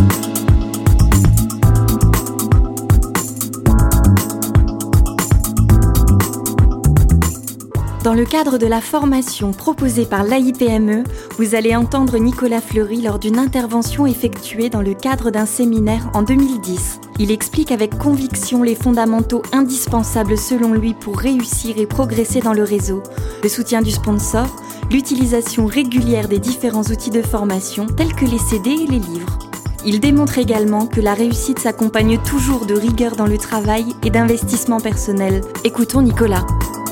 Dans le cadre de la formation proposée par l'AIPME, vous allez entendre Nicolas Fleury lors d'une intervention effectuée dans le cadre d'un séminaire en 2010. Il explique avec conviction les fondamentaux indispensables selon lui pour réussir et progresser dans le réseau, le soutien du sponsor, l'utilisation régulière des différents outils de formation tels que les CD et les livres. Il démontre également que la réussite s'accompagne toujours de rigueur dans le travail et d'investissement personnel. Écoutons Nicolas.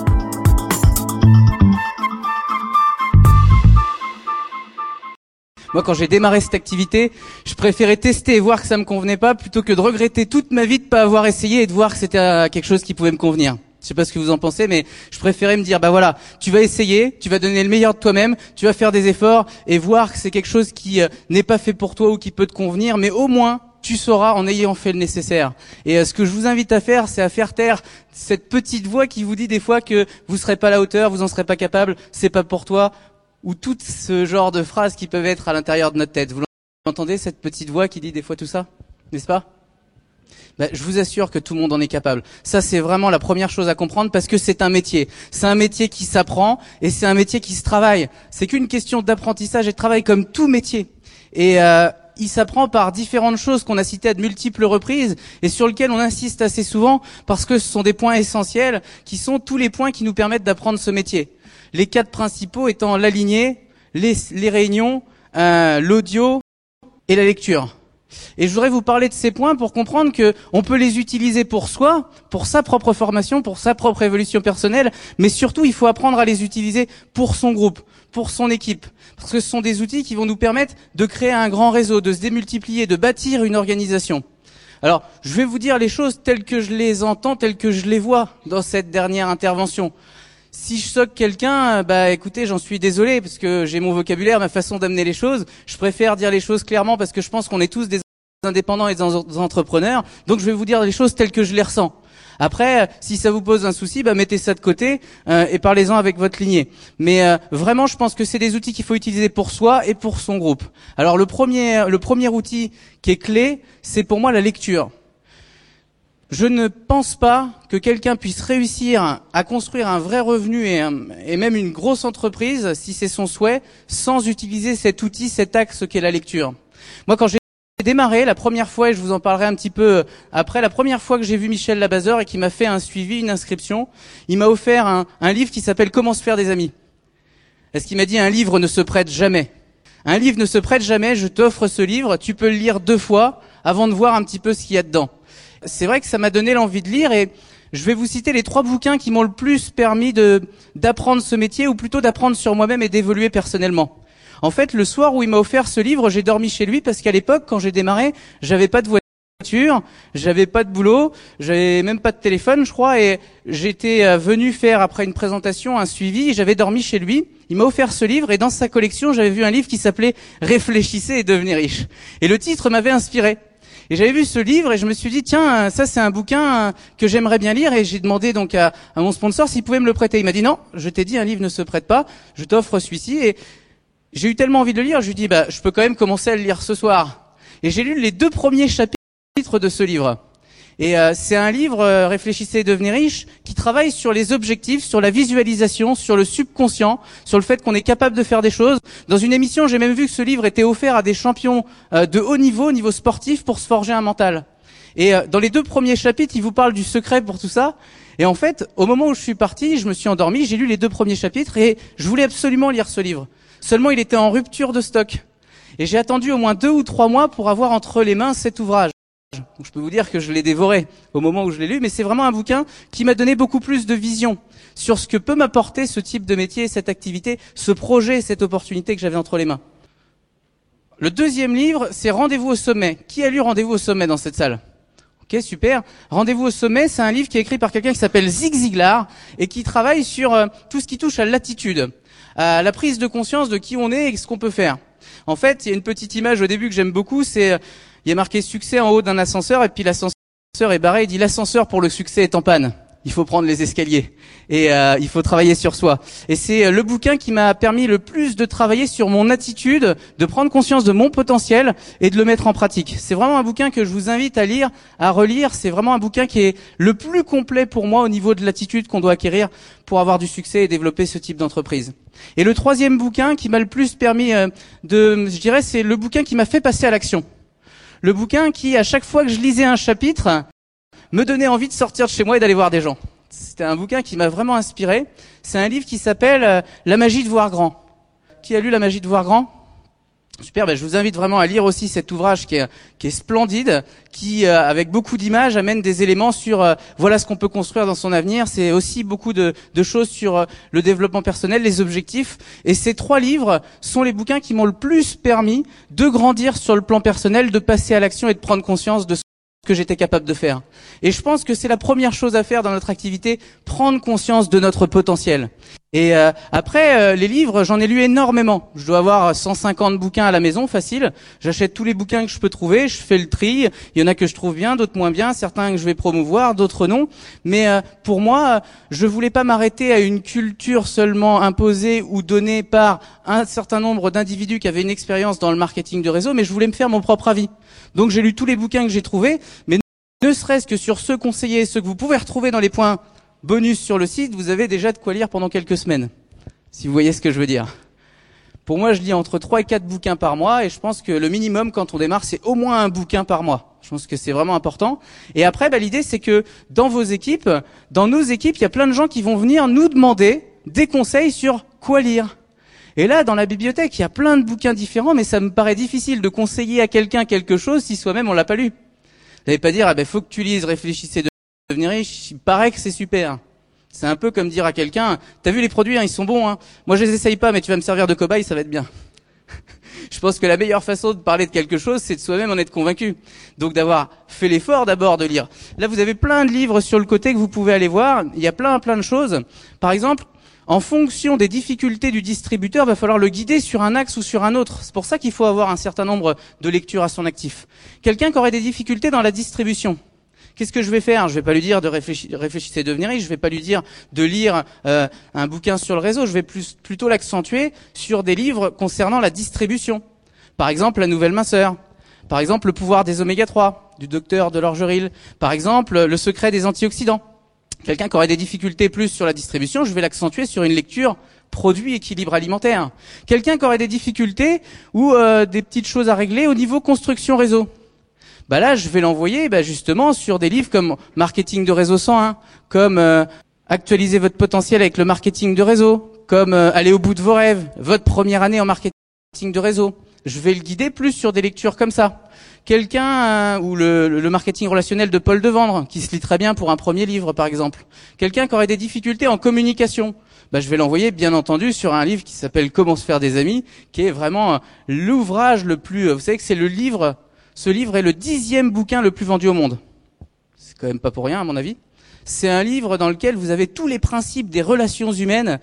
Moi, quand j'ai démarré cette activité, je préférais tester et voir que ça me convenait pas plutôt que de regretter toute ma vie de pas avoir essayé et de voir que c'était quelque chose qui pouvait me convenir. Je sais pas ce que vous en pensez, mais je préférais me dire, bah voilà, tu vas essayer, tu vas donner le meilleur de toi-même, tu vas faire des efforts et voir que c'est quelque chose qui n'est pas fait pour toi ou qui peut te convenir, mais au moins, tu sauras en ayant fait le nécessaire. Et ce que je vous invite à faire, c'est à faire taire cette petite voix qui vous dit des fois que vous serez pas à la hauteur, vous en serez pas capable, c'est pas pour toi, ou tout ce genre de phrases qui peuvent être à l'intérieur de notre tête. Vous l'entendez, cette petite voix qui dit des fois tout ça, n'est-ce pas ? Je vous assure que tout le monde en est capable. Ça, c'est vraiment la première chose à comprendre parce que c'est un métier. C'est un métier qui s'apprend et c'est un métier qui se travaille. C'est qu'une question d'apprentissage et de travail comme tout métier. Et il s'apprend par différentes choses qu'on a citées à de multiples reprises et sur lesquelles on insiste assez souvent parce que ce sont des points essentiels qui sont tous les points qui nous permettent d'apprendre ce métier. Les 4 principaux étant la lignée, les réunions, l'audio et la lecture. Et je voudrais vous parler de ces points pour comprendre que on peut les utiliser pour soi, pour sa propre formation, pour sa propre évolution personnelle, mais surtout il faut apprendre à les utiliser pour son groupe, pour son équipe. Parce que ce sont des outils qui vont nous permettre de créer un grand réseau, de se démultiplier, de bâtir une organisation. Alors, je vais vous dire les choses telles que je les entends, telles que je les vois dans cette dernière intervention. Si je choque quelqu'un, écoutez, j'en suis désolé parce que j'ai mon vocabulaire, ma façon d'amener les choses. Je préfère dire les choses clairement parce que je pense qu'on est tous des indépendants et des entrepreneurs. Donc je vais vous dire les choses telles que je les ressens. Après, si ça vous pose un souci, mettez ça de côté et parlez-en avec votre lignée. Mais vraiment, je pense que c'est des outils qu'il faut utiliser pour soi et pour son groupe. Alors le premier outil qui est clé, c'est pour moi la lecture. Je ne pense pas que quelqu'un puisse réussir à construire un vrai revenu et même une grosse entreprise, si c'est son souhait, sans utiliser cet outil, cet axe qu'est la lecture. Moi, quand j'ai démarré la première fois, et je vous en parlerai un petit peu après, la première fois que j'ai vu Michel Labazeur et qui m'a fait un suivi, une inscription, il m'a offert un livre qui s'appelle « Comment se faire des amis ». Est-ce qu'il m'a dit « Un livre ne se prête jamais ». Un livre ne se prête jamais, je t'offre ce livre, tu peux le lire 2 fois avant de voir un petit peu ce qu'il y a dedans. C'est vrai que ça m'a donné l'envie de lire et je vais vous citer les 3 bouquins qui m'ont le plus permis d'apprendre ce métier ou plutôt d'apprendre sur moi-même et d'évoluer personnellement. En fait, le soir où il m'a offert ce livre, j'ai dormi chez lui parce qu'à l'époque, quand j'ai démarré, j'avais pas de voiture, j'avais pas de boulot, j'avais même pas de téléphone, je crois, et j'étais venu faire après une présentation un suivi et j'avais dormi chez lui. Il m'a offert ce livre et dans sa collection, j'avais vu un livre qui s'appelait « Réfléchissez et devenez riche ». Et le titre m'avait inspiré. Et j'avais vu ce livre et je me suis dit, tiens, ça c'est un bouquin que j'aimerais bien lire et j'ai demandé donc à mon sponsor s'il pouvait me le prêter. Il m'a dit non, je t'ai dit un livre ne se prête pas, je t'offre celui-ci. Et j'ai eu tellement envie de le lire, je lui ai dit, je peux quand même commencer à le lire ce soir. Et j'ai lu les 2 premiers chapitres de ce livre. Et c'est un livre, Réfléchissez et devenez riche, qui travaille sur les objectifs, sur la visualisation, sur le subconscient, sur le fait qu'on est capable de faire des choses. Dans une émission, j'ai même vu que ce livre était offert à des champions de haut niveau sportif, pour se forger un mental. Et dans les 2 premiers chapitres, il vous parle du secret pour tout ça. Et en fait, au moment où je suis parti, je me suis endormi, j'ai lu les 2 premiers chapitres et je voulais absolument lire ce livre. Seulement, il était en rupture de stock. Et j'ai attendu au moins 2 ou 3 mois pour avoir entre les mains cet ouvrage. Donc, je peux vous dire que je l'ai dévoré au moment où je l'ai lu, mais c'est vraiment un bouquin qui m'a donné beaucoup plus de vision sur ce que peut m'apporter ce type de métier, cette activité, ce projet, cette opportunité que j'avais entre les mains. Le 2e livre, c'est Rendez-vous au sommet. Qui a lu Rendez-vous au sommet dans cette salle ? Ok, super. Rendez-vous au sommet, c'est un livre qui est écrit par quelqu'un qui s'appelle Zig Ziglar et qui travaille sur tout ce qui touche à l'attitude, à la prise de conscience de qui on est et ce qu'on peut faire. En fait, il y a une petite image au début que j'aime beaucoup, c'est il y a marqué succès en haut d'un ascenseur et puis l'ascenseur est barré, il dit l'ascenseur pour le succès est en panne. il faut prendre les escaliers et il faut travailler sur soi. Et c'est le bouquin qui m'a permis le plus de travailler sur mon attitude, de prendre conscience de mon potentiel et de le mettre en pratique. C'est vraiment un bouquin que je vous invite à lire, à relire. C'est vraiment un bouquin qui est le plus complet pour moi au niveau de l'attitude qu'on doit acquérir pour avoir du succès et développer ce type d'entreprise. Et le troisième bouquin qui m'a le plus permis je dirais, c'est le bouquin qui m'a fait passer à l'action. Le bouquin qui, à chaque fois que je lisais un chapitre, me donnait envie de sortir de chez moi et d'aller voir des gens. C'était un bouquin qui m'a vraiment inspiré. C'est un livre qui s'appelle La magie de voir grand. Qui a lu La magie de voir grand ? Super, je vous invite vraiment à lire aussi cet ouvrage qui est splendide, qui avec beaucoup d'images amène des éléments sur voilà ce qu'on peut construire dans son avenir. C'est aussi beaucoup de choses sur le développement personnel, les objectifs. Et ces 3 livres sont les bouquins qui m'ont le plus permis de grandir sur le plan personnel, de passer à l'action et de prendre conscience de ce que j'étais capable de faire. Et je pense que c'est la première chose à faire dans notre activité, prendre conscience de notre potentiel. Et après, les livres, j'en ai lu énormément. Je dois avoir 150 bouquins à la maison, facile. J'achète tous les bouquins que je peux trouver, je fais le tri. Il y en a que je trouve bien, d'autres moins bien, certains que je vais promouvoir, d'autres non. Mais pour moi, je voulais pas m'arrêter à une culture seulement imposée ou donnée par un certain nombre d'individus qui avaient une expérience dans le marketing de réseau, mais je voulais me faire mon propre avis. Donc j'ai lu tous les bouquins que j'ai trouvés, mais ne serait-ce que sur ceux conseillés, ceux que vous pouvez retrouver dans les points bonus sur le site, vous avez déjà de quoi lire pendant quelques semaines, si vous voyez ce que je veux dire. Pour moi, je lis entre 3 et 4 bouquins par mois, et je pense que le minimum quand on démarre, c'est au moins un bouquin par mois. Je pense que c'est vraiment important. Et après, l'idée, c'est que dans vos équipes, dans nos équipes, il y a plein de gens qui vont venir nous demander des conseils sur quoi lire. Et là, dans la bibliothèque, il y a plein de bouquins différents, mais ça me paraît difficile de conseiller à quelqu'un quelque chose si soi-même on l'a pas lu. Vous n'allez pas dire, faut que tu lises, réfléchissez, devenir riche. Il paraît que c'est super. C'est un peu comme dire à quelqu'un, t'as vu les produits, ils sont bons, Moi, je les essaye pas, mais tu vas me servir de cobaye, ça va être bien. Je pense que la meilleure façon de parler de quelque chose, c'est de soi-même en être convaincu. Donc d'avoir fait l'effort d'abord de lire. Là, vous avez plein de livres sur le côté que vous pouvez aller voir. Il y a plein de choses. Par exemple, en fonction des difficultés du distributeur, va falloir le guider sur un axe ou sur un autre. C'est pour ça qu'il faut avoir un certain nombre de lectures à son actif. Quelqu'un qui aurait des difficultés dans la distribution, qu'est-ce que je vais faire ? Je vais pas lui dire de réfléchissez, devenir riche. Je vais pas lui dire de lire un bouquin sur le réseau. Je vais plutôt l'accentuer sur des livres concernant la distribution. Par exemple, La Nouvelle Minceur. Par exemple, Le pouvoir des oméga 3 du docteur Delorgeril. Par exemple, Le secret des antioxydants. Quelqu'un qui aurait des difficultés plus sur la distribution, je vais l'accentuer sur une lecture produit équilibre alimentaire. Quelqu'un qui aurait des difficultés ou des petites choses à régler au niveau construction réseau. Là, je vais l'envoyer justement sur des livres comme Marketing de réseau 101, comme Actualiser votre potentiel avec le marketing de réseau, comme Aller au bout de vos rêves, votre première année en marketing de réseau. Je vais le guider plus sur des lectures comme ça. Quelqu'un ou le marketing relationnel de Paul Devendre, qui se lit très bien pour un premier livre, par exemple. Quelqu'un qui aurait des difficultés en communication, je vais l'envoyer, bien entendu, sur un livre qui s'appelle Comment se faire des amis, qui est vraiment l'ouvrage le plus... Vous savez que c'est ce livre est le 10e bouquin le plus vendu au monde. C'est quand même pas pour rien, à mon avis. C'est un livre dans lequel vous avez tous les principes des relations humaines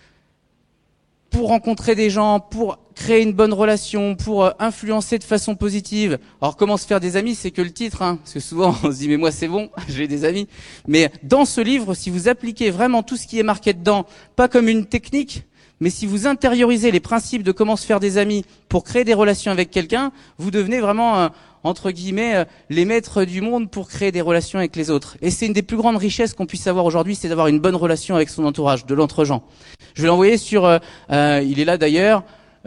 pour rencontrer des gens, pour créer une bonne relation, pour influencer de façon positive. Alors, comment se faire des amis, c'est que le titre, parce que souvent on se dit mais moi c'est bon, j'ai des amis. Mais dans ce livre, si vous appliquez vraiment tout ce qui est marqué dedans, pas comme une technique, mais si vous intériorisez les principes de comment se faire des amis pour créer des relations avec quelqu'un, vous devenez vraiment entre guillemets les maîtres du monde pour créer des relations avec les autres. Et c'est une des plus grandes richesses qu'on puisse avoir aujourd'hui, c'est d'avoir une bonne relation avec son entourage, de l'entre-gens. Je vais l'envoyer sur, il est là d'ailleurs,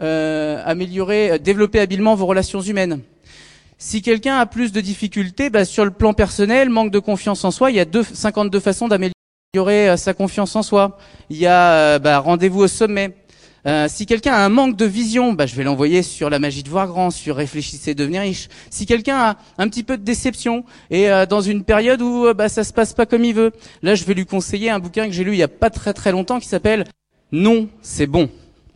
développer habilement vos relations humaines. Si quelqu'un a plus de difficultés, sur le plan personnel, manque de confiance en soi, il y a 52 façons d'améliorer sa confiance en soi. Il y a rendez-vous au sommet. Si quelqu'un a un manque de vision, je vais l'envoyer sur La magie de voir grand, sur Réfléchissez, devenir riche. Si quelqu'un a un petit peu de déception et dans une période où ça se passe pas comme il veut, là je vais lui conseiller un bouquin que j'ai lu il y a pas très longtemps qui s'appelle Non, c'est bon.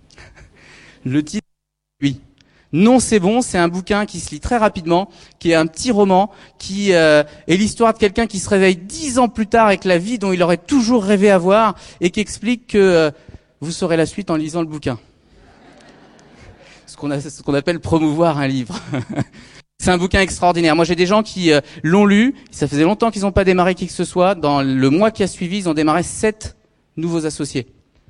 Le titre, oui. Non, c'est bon, c'est un bouquin qui se lit très rapidement, qui est un petit roman, qui est l'histoire de quelqu'un qui se réveille 10 ans plus tard avec la vie dont il aurait toujours rêvé avoir et qui explique que vous saurez la suite en lisant le bouquin. Ce qu'on appelle promouvoir un livre. C'est un bouquin extraordinaire. Moi, j'ai des gens qui l'ont lu. Ça faisait longtemps qu'ils n'ont pas démarré qui que ce soit. Dans le mois qui a suivi, ils ont démarré 7 nouveaux associés.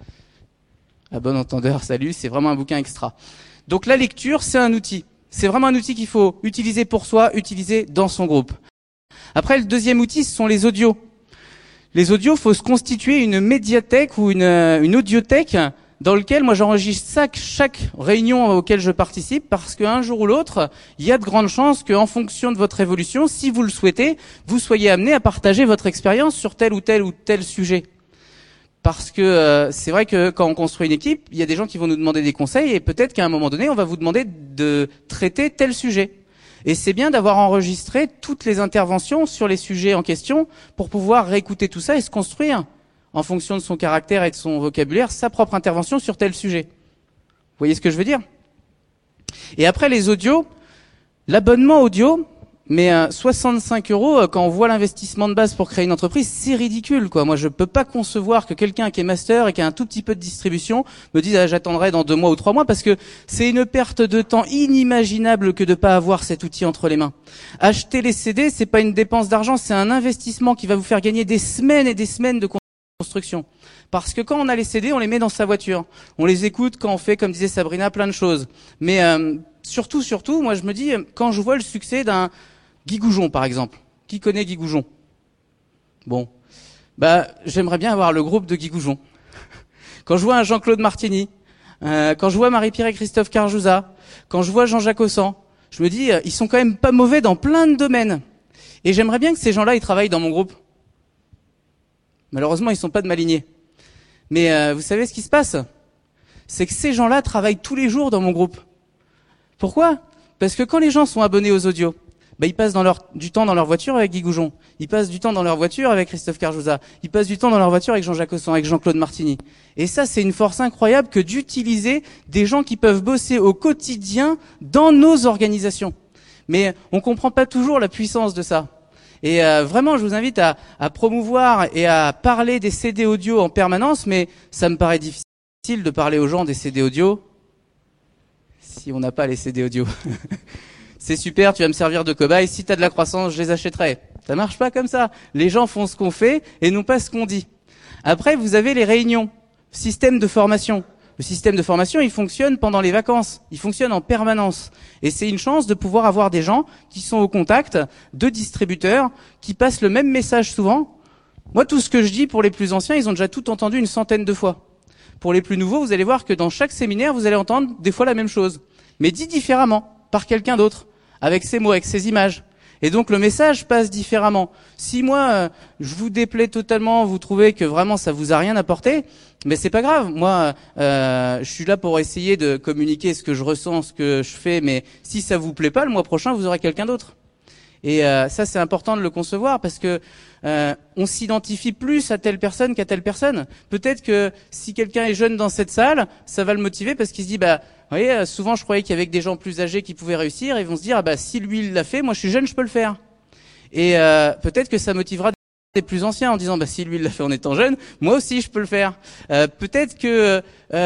À bon entendeur, salut. C'est vraiment un bouquin extra. Donc, la lecture, c'est un outil. C'est vraiment un outil qu'il faut utiliser pour soi, utiliser dans son groupe. Après, le deuxième outil, ce sont les audios. Les audios, faut se constituer une médiathèque ou une audiothèque dans lequel moi j'enregistre chaque réunion auquel je participe, parce qu'un jour ou l'autre, il y a de grandes chances qu'en fonction de votre évolution, si vous le souhaitez, vous soyez amené à partager votre expérience sur tel ou tel sujet. Parce que c'est vrai que quand on construit une équipe, il y a des gens qui vont nous demander des conseils et peut-être qu'à un moment donné, on va vous demander de traiter tel sujet. Et c'est bien d'avoir enregistré toutes les interventions sur les sujets en question pour pouvoir réécouter tout ça et se construire en fonction de son caractère et de son vocabulaire, sa propre intervention sur tel sujet. Vous voyez ce que je veux dire? Et après les audios, l'abonnement audio, mais 65 € quand on voit l'investissement de base pour créer une entreprise, c'est ridicule, quoi. Moi, je peux pas concevoir que quelqu'un qui est master et qui a un tout petit peu de distribution me dise j'attendrai dans 2 mois ou 3 mois, parce que c'est une perte de temps inimaginable que de pas avoir cet outil entre les mains. Acheter les CD, c'est pas une dépense d'argent, c'est un investissement qui va vous faire gagner des semaines et des semaines de construction. Parce que quand on a les CD, on les met dans sa voiture. On les écoute quand on fait, comme disait Sabrina, plein de choses. Mais surtout, moi je me dis, quand je vois le succès d'un Guy Goujon, par exemple. Qui connaît Guy Goujon? Bon. J'aimerais bien avoir le groupe de Guy Goujon. Quand je vois un Jean-Claude Martini, quand je vois Marie-Pierre et Christophe Carjouza, quand je vois Jean-Jacques Ossan, je me dis, ils sont quand même pas mauvais dans plein de domaines. Et j'aimerais bien que ces gens-là, ils travaillent dans mon groupe. Malheureusement, ils sont pas de ma lignée. Mais vous savez ce qui se passe? C'est que ces gens-là travaillent tous les jours dans mon groupe. Pourquoi? Parce que quand les gens sont abonnés aux audios, ils passent du temps dans leur voiture avec Guy Goujon. Ils passent du temps dans leur voiture avec Christophe Carjouza. Ils passent du temps dans leur voiture avec Jean-Jacques Ossan, avec Jean-Claude Martini. Et ça, c'est une force incroyable que d'utiliser des gens qui peuvent bosser au quotidien dans nos organisations. Mais on comprend pas toujours la puissance de ça. Et vraiment, je vous invite à promouvoir et à parler des CD audio en permanence, mais ça me paraît difficile de parler aux gens des CD audio si on n'a pas les CD audio. C'est super, tu vas me servir de cobaye, si tu as de la croissance, je les achèterai. Ça marche pas comme ça. Les gens font ce qu'on fait et non pas ce qu'on dit. Après, vous avez les réunions, système de formation. Le système de formation, il fonctionne pendant les vacances. Il fonctionne en permanence. Et c'est une chance de pouvoir avoir des gens qui sont au contact de distributeurs, qui passent le même message souvent. Moi, tout ce que je dis pour les plus anciens, ils ont déjà tout entendu une centaine de fois. Pour les plus nouveaux, vous allez voir que dans chaque séminaire, vous allez entendre des fois la même chose, mais dit différemment, par quelqu'un d'autre, avec ses mots, avec ses images. Et donc le message passe différemment. Si moi je vous déplais totalement, vous trouvez que vraiment ça vous a rien apporté, mais c'est pas grave. Moi je suis là pour essayer de communiquer ce que je ressens, ce que je fais, mais si ça vous plaît pas, le mois prochain vous aurez quelqu'un d'autre. Et ça c'est important de le concevoir, parce que on s'identifie plus à telle personne qu'à telle personne. Peut-être que si quelqu'un est jeune dans cette salle, ça va le motiver parce qu'il se dit vous voyez, souvent je croyais qu'il y avait que des gens plus âgés qui pouvaient réussir, et ils vont se dire si lui il l'a fait, moi je suis jeune, je peux le faire. Et peut-être que ça motivera des plus anciens en disant si lui il l'a fait en étant jeune, moi aussi je peux le faire. Peut-être que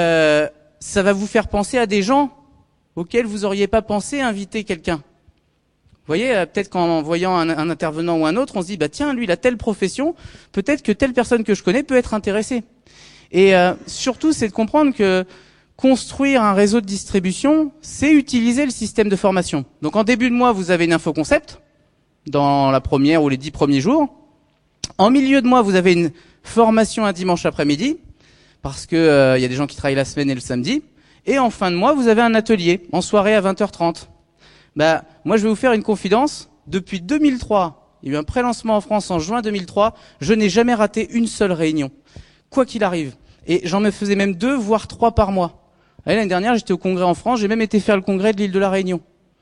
ça va vous faire penser à des gens auxquels vous auriez pas pensé inviter quelqu'un. Vous voyez, peut-être qu'en voyant un intervenant ou un autre, on se dit tiens, lui il a telle profession, peut-être que telle personne que je connais peut être intéressée. Et surtout, c'est de comprendre que construire un réseau de distribution, c'est utiliser le système de formation. Donc en début de mois, vous avez une info concept, dans la première ou les 10 premiers jours. En milieu de mois, vous avez une formation un dimanche après-midi, parce que y a des gens qui travaillent la semaine et le samedi. Et en fin de mois, vous avez un atelier, en soirée à 20h30. Moi je vais vous faire une confidence. Depuis 2003, il y a eu un pré-lancement en France en juin 2003, je n'ai jamais raté une seule réunion, quoi qu'il arrive. Et j'en me faisais même 2, voire 3 par mois. L'année dernière, j'étais au congrès en France, j'ai même été faire le congrès de l'île de la Réunion.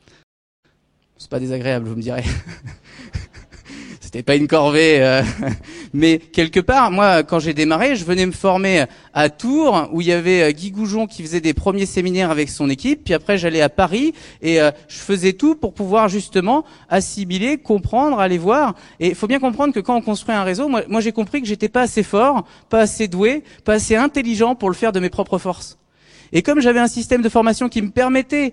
C'est pas désagréable, vous me direz. C'était pas une corvée, mais quelque part, moi, quand j'ai démarré, je venais me former à Tours, où il y avait Guy Goujon qui faisait des premiers séminaires avec son équipe, puis après j'allais à Paris, et je faisais tout pour pouvoir justement assimiler, comprendre, aller voir. Et il faut bien comprendre que quand on construit un réseau, moi j'ai compris que j'étais pas assez fort, pas assez doué, pas assez intelligent pour le faire de mes propres forces. Et comme j'avais un système de formation qui me permettait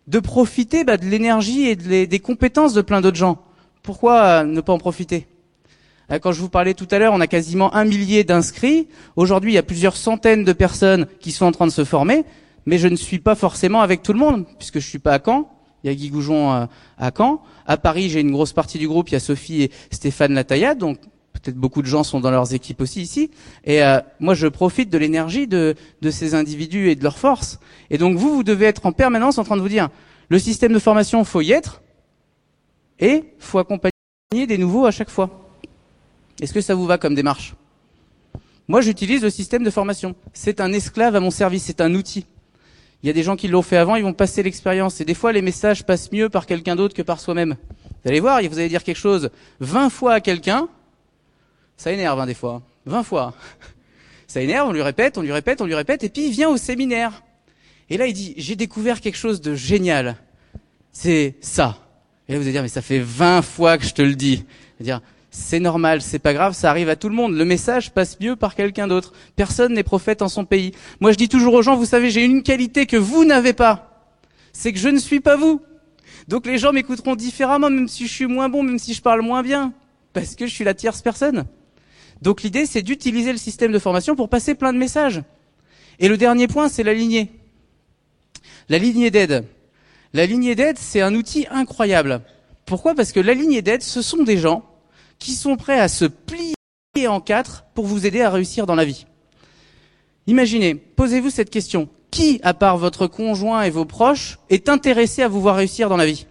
de profiter de l'énergie et des compétences de plein d'autres gens. Pourquoi ne pas en profiter? Quand je vous parlais tout à l'heure, on a quasiment 1 millier d'inscrits. Aujourd'hui, il y a plusieurs centaines de personnes qui sont en train de se former, mais je ne suis pas forcément avec tout le monde, puisque je suis pas à Caen. Il y a Guy Goujon à Caen. À Paris, j'ai une grosse partie du groupe. Il y a Sophie et Stéphane Lataillade, donc peut-être beaucoup de gens sont dans leurs équipes aussi ici. Et moi, je profite de l'énergie de ces individus et de leur force. Et donc vous devez être en permanence en train de vous dire, le système de formation, faut y être, et faut accompagner des nouveaux à chaque fois. Est-ce que ça vous va comme démarche? Moi, j'utilise le système de formation. C'est un esclave à mon service, c'est un outil. Il y a des gens qui l'ont fait avant, ils vont passer l'expérience. Et des fois, les messages passent mieux par quelqu'un d'autre que par soi-même. Vous allez voir, vous allez dire quelque chose 20 fois à quelqu'un, ça énerve des fois. 20 fois. Ça énerve, on lui répète, et puis il vient au séminaire. Et là, il dit, j'ai découvert quelque chose de génial. C'est ça. Et là, vous allez dire, mais ça fait 20 fois que je te le dis. Dire, c'est normal, c'est pas grave, ça arrive à tout le monde. Le message passe mieux par quelqu'un d'autre. Personne n'est prophète en son pays. Moi, je dis toujours aux gens, vous savez, j'ai une qualité que vous n'avez pas. C'est que je ne suis pas vous. Donc les gens m'écouteront différemment, même si je suis moins bon, même si je parle moins bien. Parce que je suis la tierce personne. Donc l'idée, c'est d'utiliser le système de formation pour passer plein de messages. Et le dernier point, c'est la lignée. La lignée d'aide. La lignée d'aide, c'est un outil incroyable. Pourquoi? Parce que la lignée d'aide, ce sont des gens qui sont prêts à se plier en quatre pour vous aider à réussir dans la vie. Imaginez, posez-vous cette question. Qui, à part votre conjoint et vos proches, est intéressé à vous voir réussir dans la vie?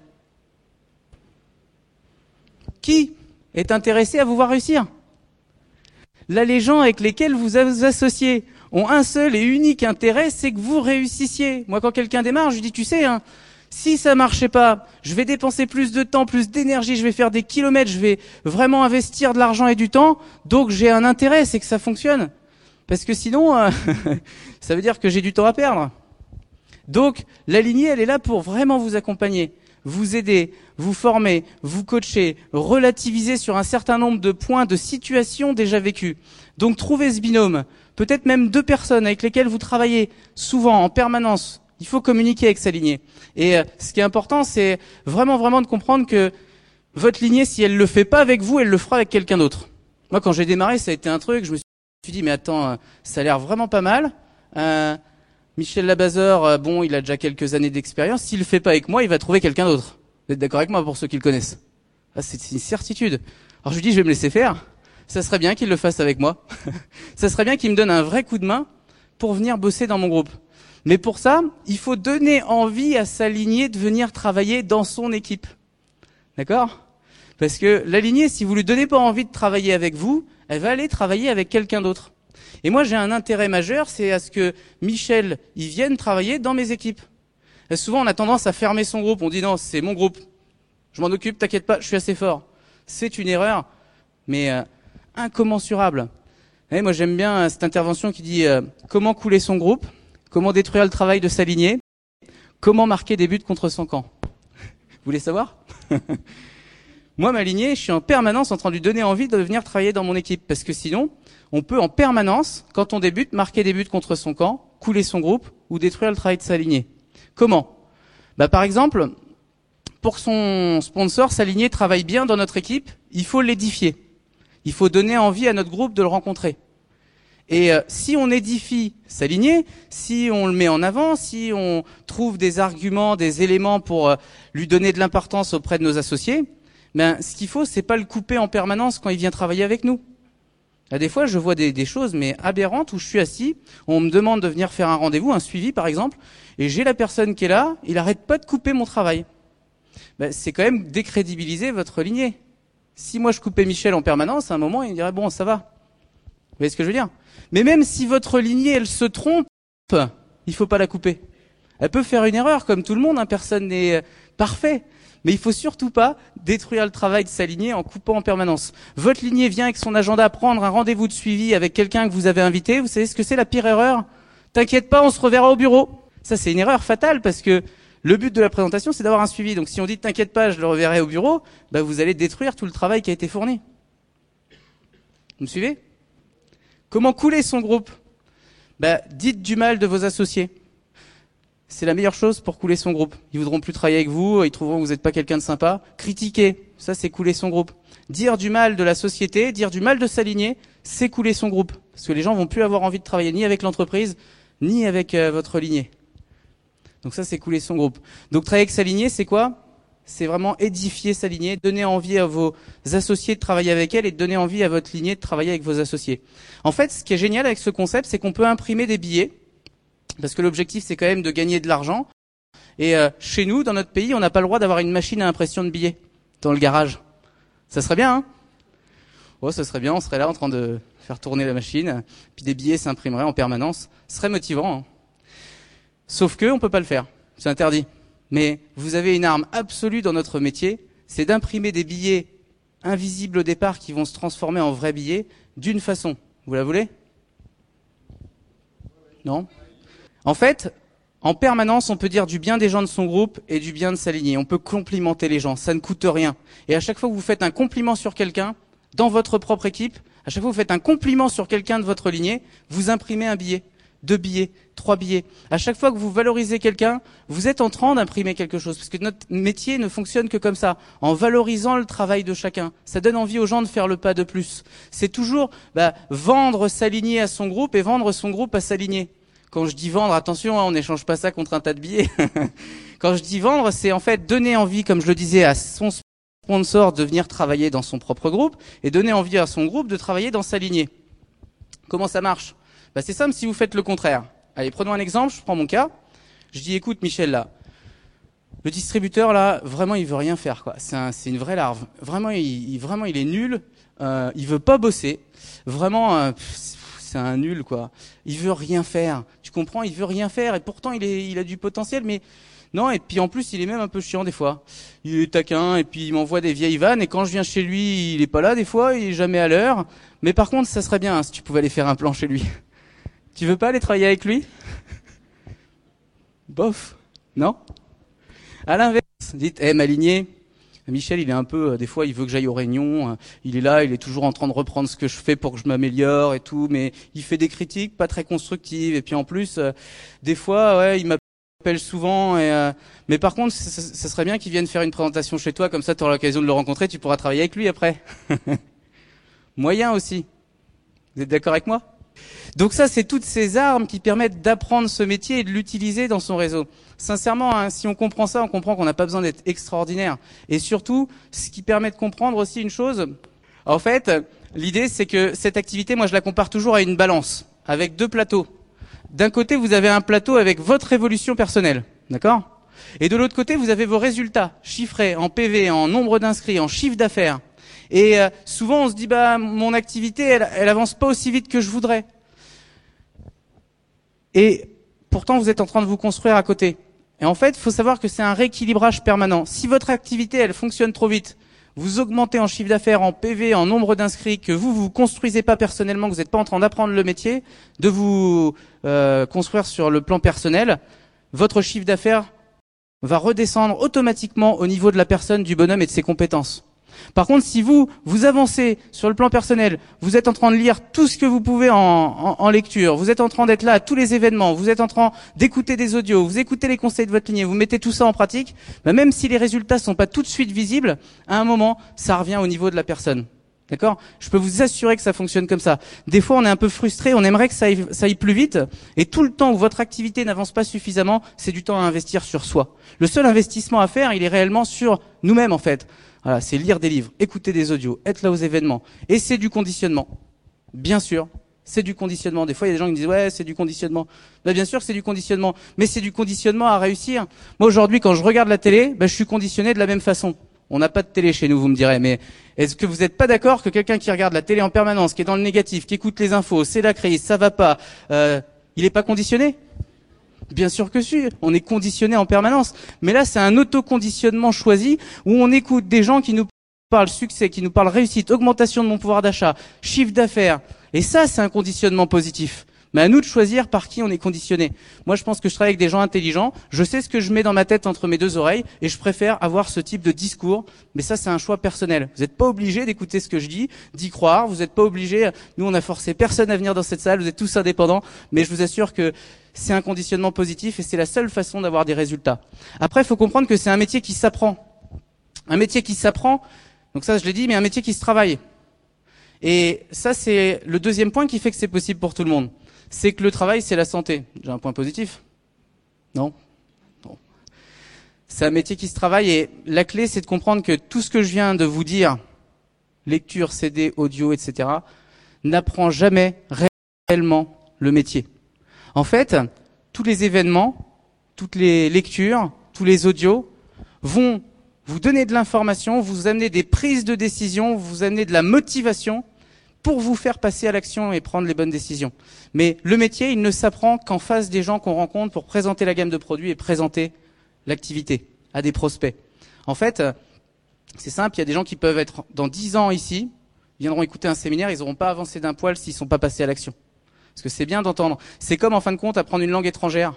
Qui est intéressé à vous voir réussir? Là, les gens avec lesquels vous vous associez ont un seul et unique intérêt, c'est que vous réussissiez. Moi, quand quelqu'un démarre, je lui dis, tu sais, si ça marchait pas, je vais dépenser plus de temps, plus d'énergie, je vais faire des kilomètres, je vais vraiment investir de l'argent et du temps, donc j'ai un intérêt, c'est que ça fonctionne. Parce que sinon, ça veut dire que j'ai du temps à perdre. Donc, la lignée, elle est là pour vraiment vous accompagner, vous aider, vous former, vous coacher, relativiser sur un certain nombre de points, de situations déjà vécues. Donc, trouvez ce binôme, peut-être même 2 personnes avec lesquelles vous travaillez souvent, en permanence. Il faut communiquer avec sa lignée. Et ce qui est important, c'est vraiment de comprendre que votre lignée, si elle le fait pas avec vous, elle le fera avec quelqu'un d'autre. Moi, quand j'ai démarré, ça a été un truc, je me suis dit, mais attends, ça a l'air vraiment pas mal. Michel Labazeur, bon, il a déjà quelques années d'expérience. S'il le fait pas avec moi, il va trouver quelqu'un d'autre. Vous êtes d'accord avec moi pour ceux qui le connaissent? C'est une certitude. Alors je lui dis, je vais me laisser faire. Ça serait bien qu'il le fasse avec moi. Ça serait bien qu'il me donne un vrai coup de main pour venir bosser dans mon groupe. Mais pour ça, il faut donner envie à sa lignée de venir travailler dans son équipe. D'accord? Parce que la lignée, si vous lui donnez pas envie de travailler avec vous, elle va aller travailler avec quelqu'un d'autre. Et moi, j'ai un intérêt majeur, c'est à ce que Michel, il vienne travailler dans mes équipes. Et souvent, on a tendance à fermer son groupe. On dit non, c'est mon groupe. Je m'en occupe, t'inquiète pas, je suis assez fort. C'est une erreur, mais incommensurable. Et moi, j'aime bien cette intervention qui dit comment couler son groupe, comment détruire le travail de sa lignée, comment marquer des buts contre son camp. Vous voulez savoir? Moi, ma lignée, je suis en permanence en train de lui donner envie de venir travailler dans mon équipe. Parce que sinon, on peut en permanence, quand on débute, marquer des buts contre son camp, couler son groupe ou détruire le travail de sa lignée. Comment? Par exemple, pour que son sponsor, sa lignée, travaille bien dans notre équipe, il faut l'édifier. Il faut donner envie à notre groupe de le rencontrer. Et si on édifie sa lignée, si on le met en avant, si on trouve des arguments, des éléments pour lui donner de l'importance auprès de nos associés, ce qu'il faut, c'est pas le couper en permanence quand il vient travailler avec nous. Là, des fois, je vois des choses mais aberrantes où je suis assis, on me demande de venir faire un rendez-vous, un suivi par exemple, et j'ai la personne qui est là, il arrête pas de couper mon travail. C'est quand même décrédibiliser votre lignée. Si moi je coupais Michel en permanence, à un moment, il me dirait bon, ça va. Vous voyez ce que je veux dire? Mais même si votre lignée, elle se trompe, il faut pas la couper. Elle peut faire une erreur, comme tout le monde, personne n'est parfait. Mais il faut surtout pas détruire le travail de sa lignée en coupant en permanence. Votre lignée vient avec son agenda prendre un rendez-vous de suivi avec quelqu'un que vous avez invité. Vous savez ce que c'est la pire erreur? T'inquiète pas, on se reverra au bureau. Ça, c'est une erreur fatale parce que le but de la présentation, c'est d'avoir un suivi. Donc si on dit t'inquiète pas, je le reverrai au bureau, vous allez détruire tout le travail qui a été fourni. Vous me suivez? Comment couler son groupe? Dites du mal de vos associés. c'est la meilleure chose pour couler son groupe. Ils voudront plus travailler avec vous, ils trouveront que vous n'êtes pas quelqu'un de sympa. Critiquer, ça c'est couler son groupe. Dire du mal de la société, dire du mal de s'aligner, c'est couler son groupe. Parce que les gens vont plus avoir envie de travailler ni avec l'entreprise, ni avec votre lignée. Donc ça c'est couler son groupe. Donc travailler avec sa lignée, c'est quoi? C'est vraiment édifier sa lignée, donner envie à vos associés de travailler avec elle et donner envie à votre lignée de travailler avec vos associés. En fait, ce qui est génial avec ce concept, c'est qu'on peut imprimer des billets, parce que l'objectif c'est quand même de gagner de l'argent. Et chez nous, dans notre pays, on n'a pas le droit d'avoir une machine à impression de billets dans le garage. Ça serait bien, hein? Oh, ça serait bien, on serait là en train de faire tourner la machine, puis des billets s'imprimeraient en permanence. Ce serait motivant, hein. Sauf que on peut pas le faire, c'est interdit. Mais vous avez une arme absolue dans notre métier, c'est d'imprimer des billets invisibles au départ qui vont se transformer en vrais billets d'une façon. Vous la voulez? Non? En fait, en permanence, on peut dire du bien des gens de son groupe et du bien de sa lignée. On peut complimenter les gens, ça ne coûte rien. Et à chaque fois que vous faites un compliment sur quelqu'un, dans votre propre équipe, à chaque fois que vous faites un compliment sur quelqu'un de votre lignée, vous imprimez un billet, 2 billets, 3 billets. À chaque fois que vous valorisez quelqu'un, vous êtes en train d'imprimer quelque chose. Parce que notre métier ne fonctionne que comme ça, en valorisant le travail de chacun. Ça donne envie aux gens de faire le pas de plus. C'est toujours vendre sa lignée à son groupe et vendre son groupe à sa lignée. Quand je dis vendre, attention, on n'échange pas ça contre un tas de billets. Quand je dis vendre, c'est en fait donner envie, comme je le disais, à son sponsor de venir travailler dans son propre groupe et donner envie à son groupe de travailler dans sa lignée. Comment ça marche? C'est simple si vous faites le contraire. Allez, prenons un exemple, je prends mon cas. Je dis, écoute Michel, là, le distributeur, là, vraiment, il veut rien faire, quoi. C'est une vraie larve. Vraiment, il est nul. Il veut pas bosser. Vraiment, c'est un nul, quoi. Il veut rien faire. Tu comprends? Il veut rien faire et pourtant il a du potentiel, mais non. Et puis en plus, il est même un peu chiant des fois. Il est taquin et puis il m'envoie des vieilles vannes. Et quand je viens chez lui, il est pas là des fois. Il est jamais à l'heure. Mais par contre, ça serait bien si tu pouvais aller faire un plan chez lui. Tu veux pas aller travailler avec lui? Bof, non? À l'inverse, dites, ma lignée. Michel, il est un peu, des fois, il veut que j'aille aux réunions. Il est là, il est toujours en train de reprendre ce que je fais pour que je m'améliore et tout, mais il fait des critiques pas très constructives. Et puis en plus, des fois, ouais, il m'appelle souvent. Mais par contre, ça serait bien qu'il vienne faire une présentation chez toi, comme ça, tu auras l'occasion de le rencontrer, tu pourras travailler avec lui après. Moyen aussi. Vous êtes d'accord avec moi? Donc ça, c'est toutes ces armes qui permettent d'apprendre ce métier et de l'utiliser dans son réseau. Sincèrement, hein, si on comprend ça, on comprend qu'on n'a pas besoin d'être extraordinaire. Et surtout, ce qui permet de comprendre aussi une chose, en fait, l'idée c'est que cette activité, moi je la compare toujours à une balance, avec 2 plateaux. D'un côté, vous avez un plateau avec votre évolution personnelle, d'accord? Et de l'autre côté, vous avez vos résultats, chiffrés en PV, en nombre d'inscrits, en chiffre d'affaires. Et souvent, on se dit, mon activité, elle avance pas aussi vite que je voudrais. Et pourtant, vous êtes en train de vous construire à côté. Et en fait, il faut savoir que c'est un rééquilibrage permanent. Si votre activité, elle fonctionne trop vite, vous augmentez en chiffre d'affaires, en PV, en nombre d'inscrits, que vous construisez pas personnellement, que vous n'êtes pas en train d'apprendre le métier, de vous construire sur le plan personnel, votre chiffre d'affaires va redescendre automatiquement au niveau de la personne, du bonhomme et de ses compétences. Par contre, si vous avancez sur le plan personnel, vous êtes en train de lire tout ce que vous pouvez en lecture, vous êtes en train d'être là à tous les événements, vous êtes en train d'écouter des audios, vous écoutez les conseils de votre lignée, vous mettez tout ça en pratique, même si les résultats sont pas tout de suite visibles, à un moment, ça revient au niveau de la personne. D'accord? Je peux vous assurer que ça fonctionne comme ça. Des fois, on est un peu frustré, on aimerait que ça aille plus vite, et tout le temps où votre activité n'avance pas suffisamment, c'est du temps à investir sur soi. Le seul investissement à faire, il est réellement sur nous-mêmes, en fait. Voilà, c'est lire des livres, écouter des audios, être là aux événements. Et c'est du conditionnement. Bien sûr, c'est du conditionnement. Des fois, il y a des gens qui me disent, ouais, c'est du conditionnement. Bien sûr que c'est du conditionnement, mais c'est du conditionnement à réussir. Moi, aujourd'hui, quand je regarde la télé, je suis conditionné de la même façon. On n'a pas de télé chez nous, vous me direz, mais est-ce que vous n'êtes pas d'accord que quelqu'un qui regarde la télé en permanence, qui est dans le négatif, qui écoute les infos, c'est la crise, ça va pas, il n'est pas conditionné? Bien sûr que si, on est conditionné en permanence. Mais là, c'est un autoconditionnement choisi où on écoute des gens qui nous parlent succès, qui nous parlent réussite, augmentation de mon pouvoir d'achat, chiffre d'affaires. Et ça, c'est un conditionnement positif. Mais à nous de choisir par qui on est conditionné. Moi, je pense que je travaille avec des gens intelligents. Je sais ce que je mets dans ma tête entre mes deux oreilles et je préfère avoir ce type de discours. Mais ça, c'est un choix personnel. Vous n'êtes pas obligé d'écouter ce que je dis, d'y croire. Vous n'êtes pas obligé. Nous, on a forcé personne à venir dans cette salle. Vous êtes tous indépendants. Mais je vous assure que c'est un conditionnement positif et c'est la seule façon d'avoir des résultats. Après, il faut comprendre que c'est un métier qui s'apprend. Un métier qui s'apprend. Donc ça, je l'ai dit, mais un métier qui se travaille. Et ça, c'est le deuxième point qui fait que c'est possible pour tout le monde. C'est que le travail, c'est la santé. J'ai un point positif? Non? Bon. C'est un métier qui se travaille et la clé, c'est de comprendre que tout ce que je viens de vous dire, lecture, CD, audio, etc., n'apprend jamais réellement le métier. En fait, tous les événements, toutes les lectures, tous les audios vont vous donner de l'information, vous amener des prises de décision, vous amener de la motivation pour vous faire passer à l'action et prendre les bonnes décisions. Mais le métier, il ne s'apprend qu'en face des gens qu'on rencontre pour présenter la gamme de produits et présenter l'activité à des prospects. En fait, c'est simple, il y a des gens qui peuvent être dans 10 ans ici, viendront écouter un séminaire, ils n'auront pas avancé d'un poil s'ils ne sont pas passés à l'action. Parce que c'est bien d'entendre. C'est comme en fin de compte apprendre une langue étrangère.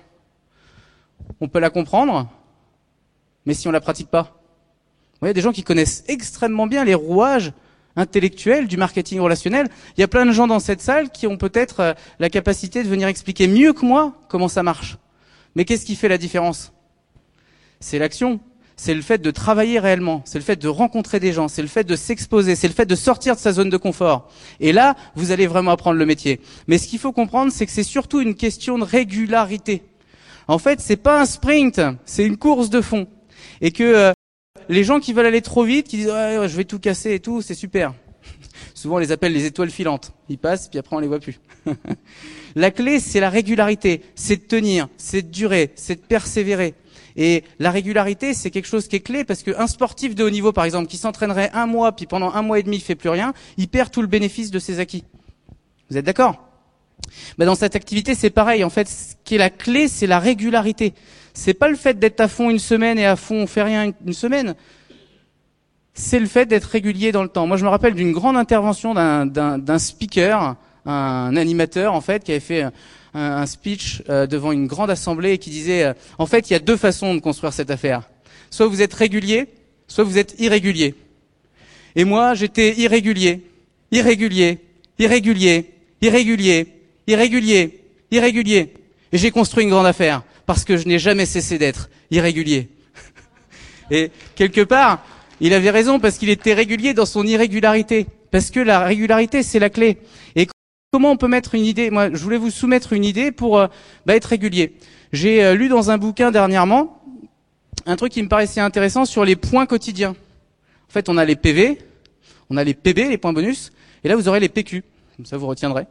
On peut la comprendre, mais si on la pratique pas. Vous voyez, des gens qui connaissent extrêmement bien les rouages intellectuels du marketing relationnel. Il y a plein de gens dans cette salle qui ont peut-être la capacité de venir expliquer mieux que moi comment ça marche. Mais qu'est-ce qui fait la différence? C'est l'action. C'est le fait de travailler réellement. C'est le fait de rencontrer des gens. C'est le fait de s'exposer. C'est le fait de sortir de sa zone de confort. Et là, vous allez vraiment apprendre le métier. Mais ce qu'il faut comprendre, c'est que c'est surtout une question de régularité. En fait, c'est pas un sprint, c'est une course de fond. Et que les gens qui veulent aller trop vite, qui disent ouais, je vais tout casser et tout, c'est super. Souvent on les appelle les étoiles filantes. Ils passent, puis après on les voit plus. La clé, c'est la régularité, c'est de tenir, c'est de durer, c'est de persévérer. Et la régularité, c'est quelque chose qui est clé parce qu'un sportif de haut niveau, par exemple, qui s'entraînerait un mois, puis pendant un mois et demi, il fait plus rien, il perd tout le bénéfice de ses acquis. Vous êtes d'accord? Dans cette activité, c'est pareil. En fait, ce qui est la clé, c'est la régularité. C'est pas le fait d'être à fond une semaine et à fond on fait rien une semaine. C'est le fait d'être régulier dans le temps. Moi, je me rappelle d'une grande intervention d'un speaker, un animateur en fait, qui avait fait un speech devant une grande assemblée et qui disait en fait, il y a deux façons de construire cette affaire. Soit vous êtes régulier, soit vous êtes irrégulier. Et moi, j'étais irrégulier, irrégulier, irrégulier, irrégulier, irrégulier, irrégulier. Et j'ai construit une grande affaire. Parce que je n'ai jamais cessé d'être irrégulier. Et quelque part, il avait raison parce qu'il était régulier dans son irrégularité. Parce que la régularité, c'est la clé. Et comment on peut mettre une idée? Moi, je voulais vous soumettre une idée pour être régulier. J'ai lu dans un bouquin dernièrement un truc qui me paraissait intéressant sur les points quotidiens. En fait, on a les PV, on a les PB, les points bonus, et là, vous aurez les PQ. Comme ça, vous retiendrez.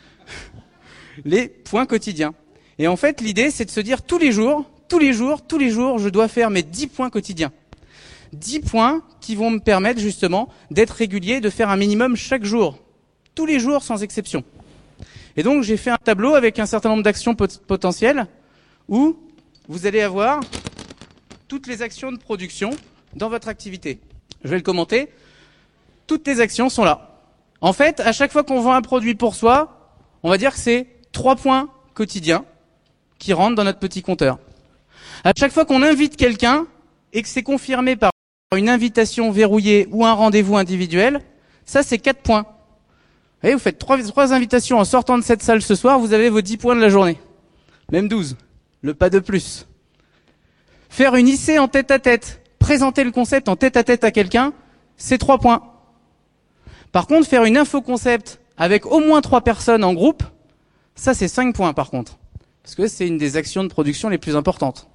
Les points quotidiens. Et en fait, l'idée, c'est de se dire tous les jours, je dois faire mes 10 points quotidiens. 10 points qui vont me permettre justement d'être régulier, de faire un minimum chaque jour. Tous les jours, sans exception. Et donc, j'ai fait un tableau avec un certain nombre d'actions potentielles où vous allez avoir toutes les actions de production dans votre activité. Je vais le commenter. Toutes les actions sont là. En fait, à chaque fois qu'on vend un produit pour soi, on va dire que c'est 3 points quotidiens qui rentrent dans notre petit compteur. À chaque fois qu'on invite quelqu'un et que c'est confirmé par une invitation verrouillée ou un rendez-vous individuel, ça c'est 4 points. Vous voyez, vous faites 3 invitations en sortant de cette salle ce soir, vous avez vos 10 points de la journée. Même 12. Le pas de plus. Faire une IC en tête-à-tête, présenter le concept en tête-à-tête à quelqu'un, c'est 3 points. Par contre, faire une info-concept avec au moins 3 personnes en groupe, ça c'est 5 points par contre. Parce que c'est une des actions de production les plus importantes.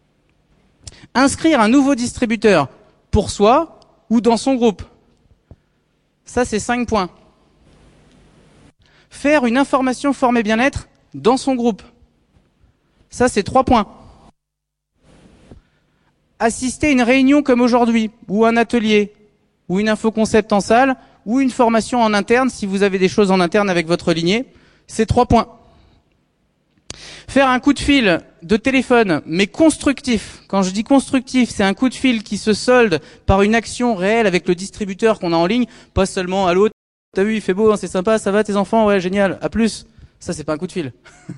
Inscrire un nouveau distributeur pour soi ou dans son groupe. Ça, c'est 5 points. Faire une information forme et bien-être dans son groupe. Ça, c'est 3 points. Assister à une réunion comme aujourd'hui, ou un atelier, ou une info-concept en salle, ou une formation en interne, si vous avez des choses en interne avec votre lignée, c'est 3 points. Faire un coup de fil de téléphone, mais constructif. Quand je dis constructif, c'est un coup de fil qui se solde par une action réelle avec le distributeur qu'on a en ligne, pas seulement « Allô, t'as vu, il fait beau, hein, c'est sympa, ça va tes enfants? Ouais, génial, à plus ». Ça, c'est pas un coup de fil.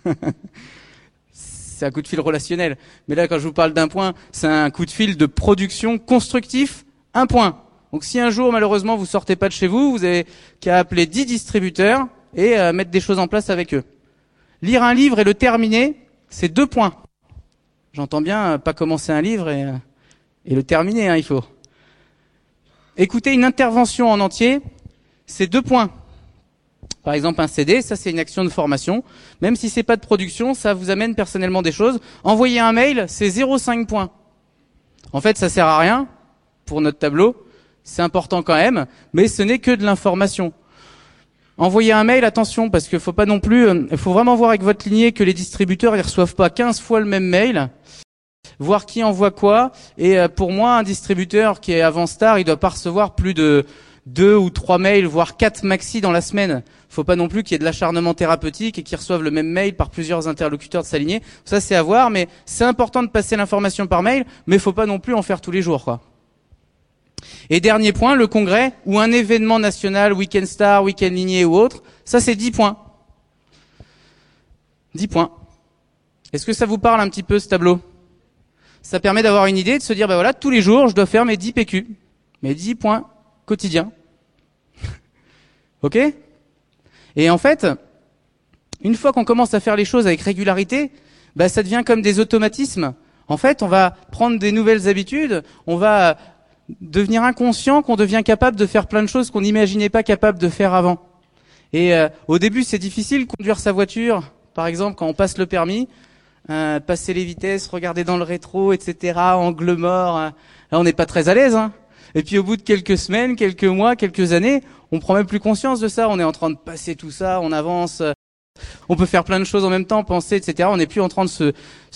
C'est un coup de fil relationnel. Mais là, quand je vous parle d'un point, c'est un coup de fil de production constructif, un point. Donc si un jour, malheureusement, vous sortez pas de chez vous, vous avez qu'à appeler 10 distributeurs et mettre des choses en place avec eux. Lire un livre et le terminer, c'est 2 points. J'entends bien pas commencer un livre et le terminer, il faut. Écouter une intervention en entier, c'est 2 points. Par exemple, un CD, ça c'est une action de formation. Même si c'est pas de production, ça vous amène personnellement des choses. Envoyer un mail, c'est 0,5 points. En fait, ça sert à rien pour notre tableau. C'est important quand même, mais ce n'est que de l'information. Envoyer un mail, attention, parce qu'il faut pas non plus, il faut vraiment voir avec votre lignée que les distributeurs ils reçoivent pas 15 fois le même mail. Voir qui envoie quoi. Et pour moi, un distributeur qui est avant Star, il doit pas recevoir plus de 2 ou 3 mails, voire 4 maxi dans la semaine. Faut pas non plus qu'il y ait de l'acharnement thérapeutique et qu'ils reçoivent le même mail par plusieurs interlocuteurs de sa lignée. Ça, c'est à voir, mais c'est important de passer l'information par mail, mais faut pas non plus en faire tous les jours, quoi. Et dernier point, le congrès ou un événement national, Weekend Star, Weekend Lignée ou autre, ça c'est 10 points. 10 points. Est-ce que ça vous parle un petit peu ce tableau? Ça permet d'avoir une idée, de se dire, bah voilà, tous les jours, je dois faire mes 10 PQ. Mes 10 points quotidiens. Ok? Et en fait, une fois qu'on commence à faire les choses avec régularité, bah ça devient comme des automatismes. En fait, on va prendre des nouvelles habitudes, on va devenir inconscient qu'on devient capable de faire plein de choses qu'on n'imaginait pas capable de faire avant. Et au début, c'est difficile de conduire sa voiture. Par exemple, quand on passe le permis, passer les vitesses, regarder dans le rétro, etc., angle mort, là, on n'est pas très à l'aise. Et puis au bout de quelques semaines, quelques mois, quelques années, on prend même plus conscience de ça. On est en train de passer tout ça, on avance. On peut faire plein de choses en même temps, penser, etc. On n'est plus en train de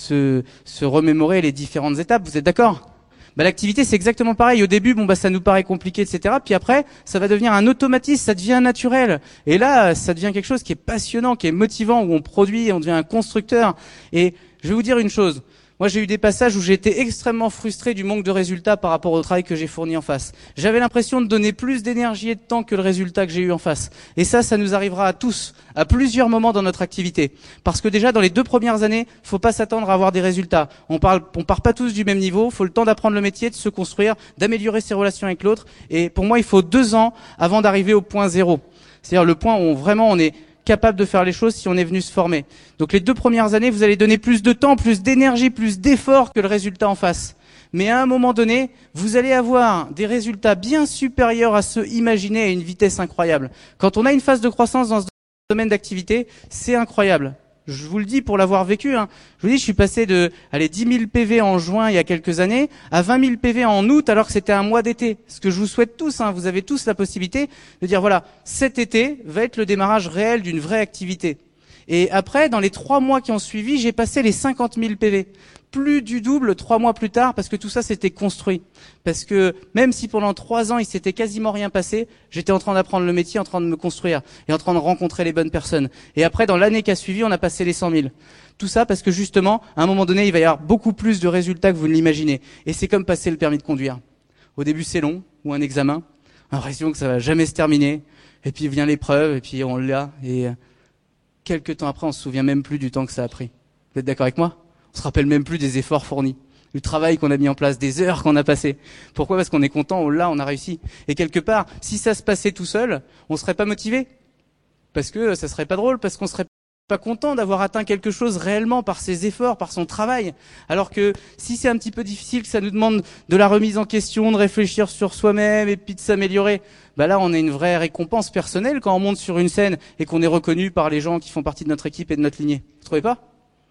se remémorer les différentes étapes. Vous êtes d'accord ? Bah, l'activité, c'est exactement pareil. Au début, ça nous paraît compliqué, etc. Puis après, ça va devenir un automatisme, ça devient naturel. Et là, ça devient quelque chose qui est passionnant, qui est motivant, où on produit, on devient un constructeur. Et je vais vous dire une chose. Moi, j'ai eu des passages où j'ai été extrêmement frustré du manque de résultats par rapport au travail que j'ai fourni en face. J'avais l'impression de donner plus d'énergie et de temps que le résultat que j'ai eu en face. Et ça nous arrivera à tous, à plusieurs moments dans notre activité. Parce que déjà, dans les 2 premières années, faut pas s'attendre à avoir des résultats. On part pas tous du même niveau. Faut le temps d'apprendre le métier, de se construire, d'améliorer ses relations avec l'autre. Et pour moi, il faut 2 ans avant d'arriver au point 0. C'est-à-dire le point où vraiment on est capable de faire les choses si on est venu se former. Donc les 2 premières années, vous allez donner plus de temps, plus d'énergie, plus d'efforts que le résultat en face. Mais à un moment donné, vous allez avoir des résultats bien supérieurs à ceux imaginés à une vitesse incroyable. Quand on a une phase de croissance dans ce domaine d'activité, c'est incroyable. Je vous le dis pour l'avoir vécu. Je vous dis, je suis passé de 10 000 PV en juin il y a quelques années à 20 000 PV en août alors que c'était un mois d'été. Ce que je vous souhaite tous, vous avez tous la possibilité de dire voilà, cet été va être le démarrage réel d'une vraie activité. Et après, dans les 3 mois qui ont suivi, j'ai passé les 50 000 PV. Plus du double 3 mois plus tard parce que tout ça s'était construit. Parce que même si pendant 3 ans il s'était quasiment rien passé, j'étais en train d'apprendre le métier, en train de me construire et en train de rencontrer les bonnes personnes. Et après, dans l'année qui a suivi, on a passé les 100 000. Tout ça parce que justement, à un moment donné, il va y avoir beaucoup plus de résultats que vous ne l'imaginez. Et c'est comme passer le permis de conduire. Au début, c'est long, ou un examen. On a l'impression que ça va jamais se terminer. Et puis vient l'épreuve, et puis on l'a. Et quelques temps après, on se souvient même plus du temps que ça a pris. Vous êtes d'accord avec moi ? On se rappelle même plus des efforts fournis, du travail qu'on a mis en place, des heures qu'on a passées. Pourquoi ? Parce qu'on est content, on a réussi. Et quelque part, si ça se passait tout seul, on serait pas motivé. Parce que ça serait pas drôle, parce qu'on serait pas content d'avoir atteint quelque chose réellement par ses efforts, par son travail. Alors que si c'est un petit peu difficile, que ça nous demande de la remise en question, de réfléchir sur soi-même et puis de s'améliorer, là on a une vraie récompense personnelle quand on monte sur une scène et qu'on est reconnu par les gens qui font partie de notre équipe et de notre lignée. Vous trouvez pas ?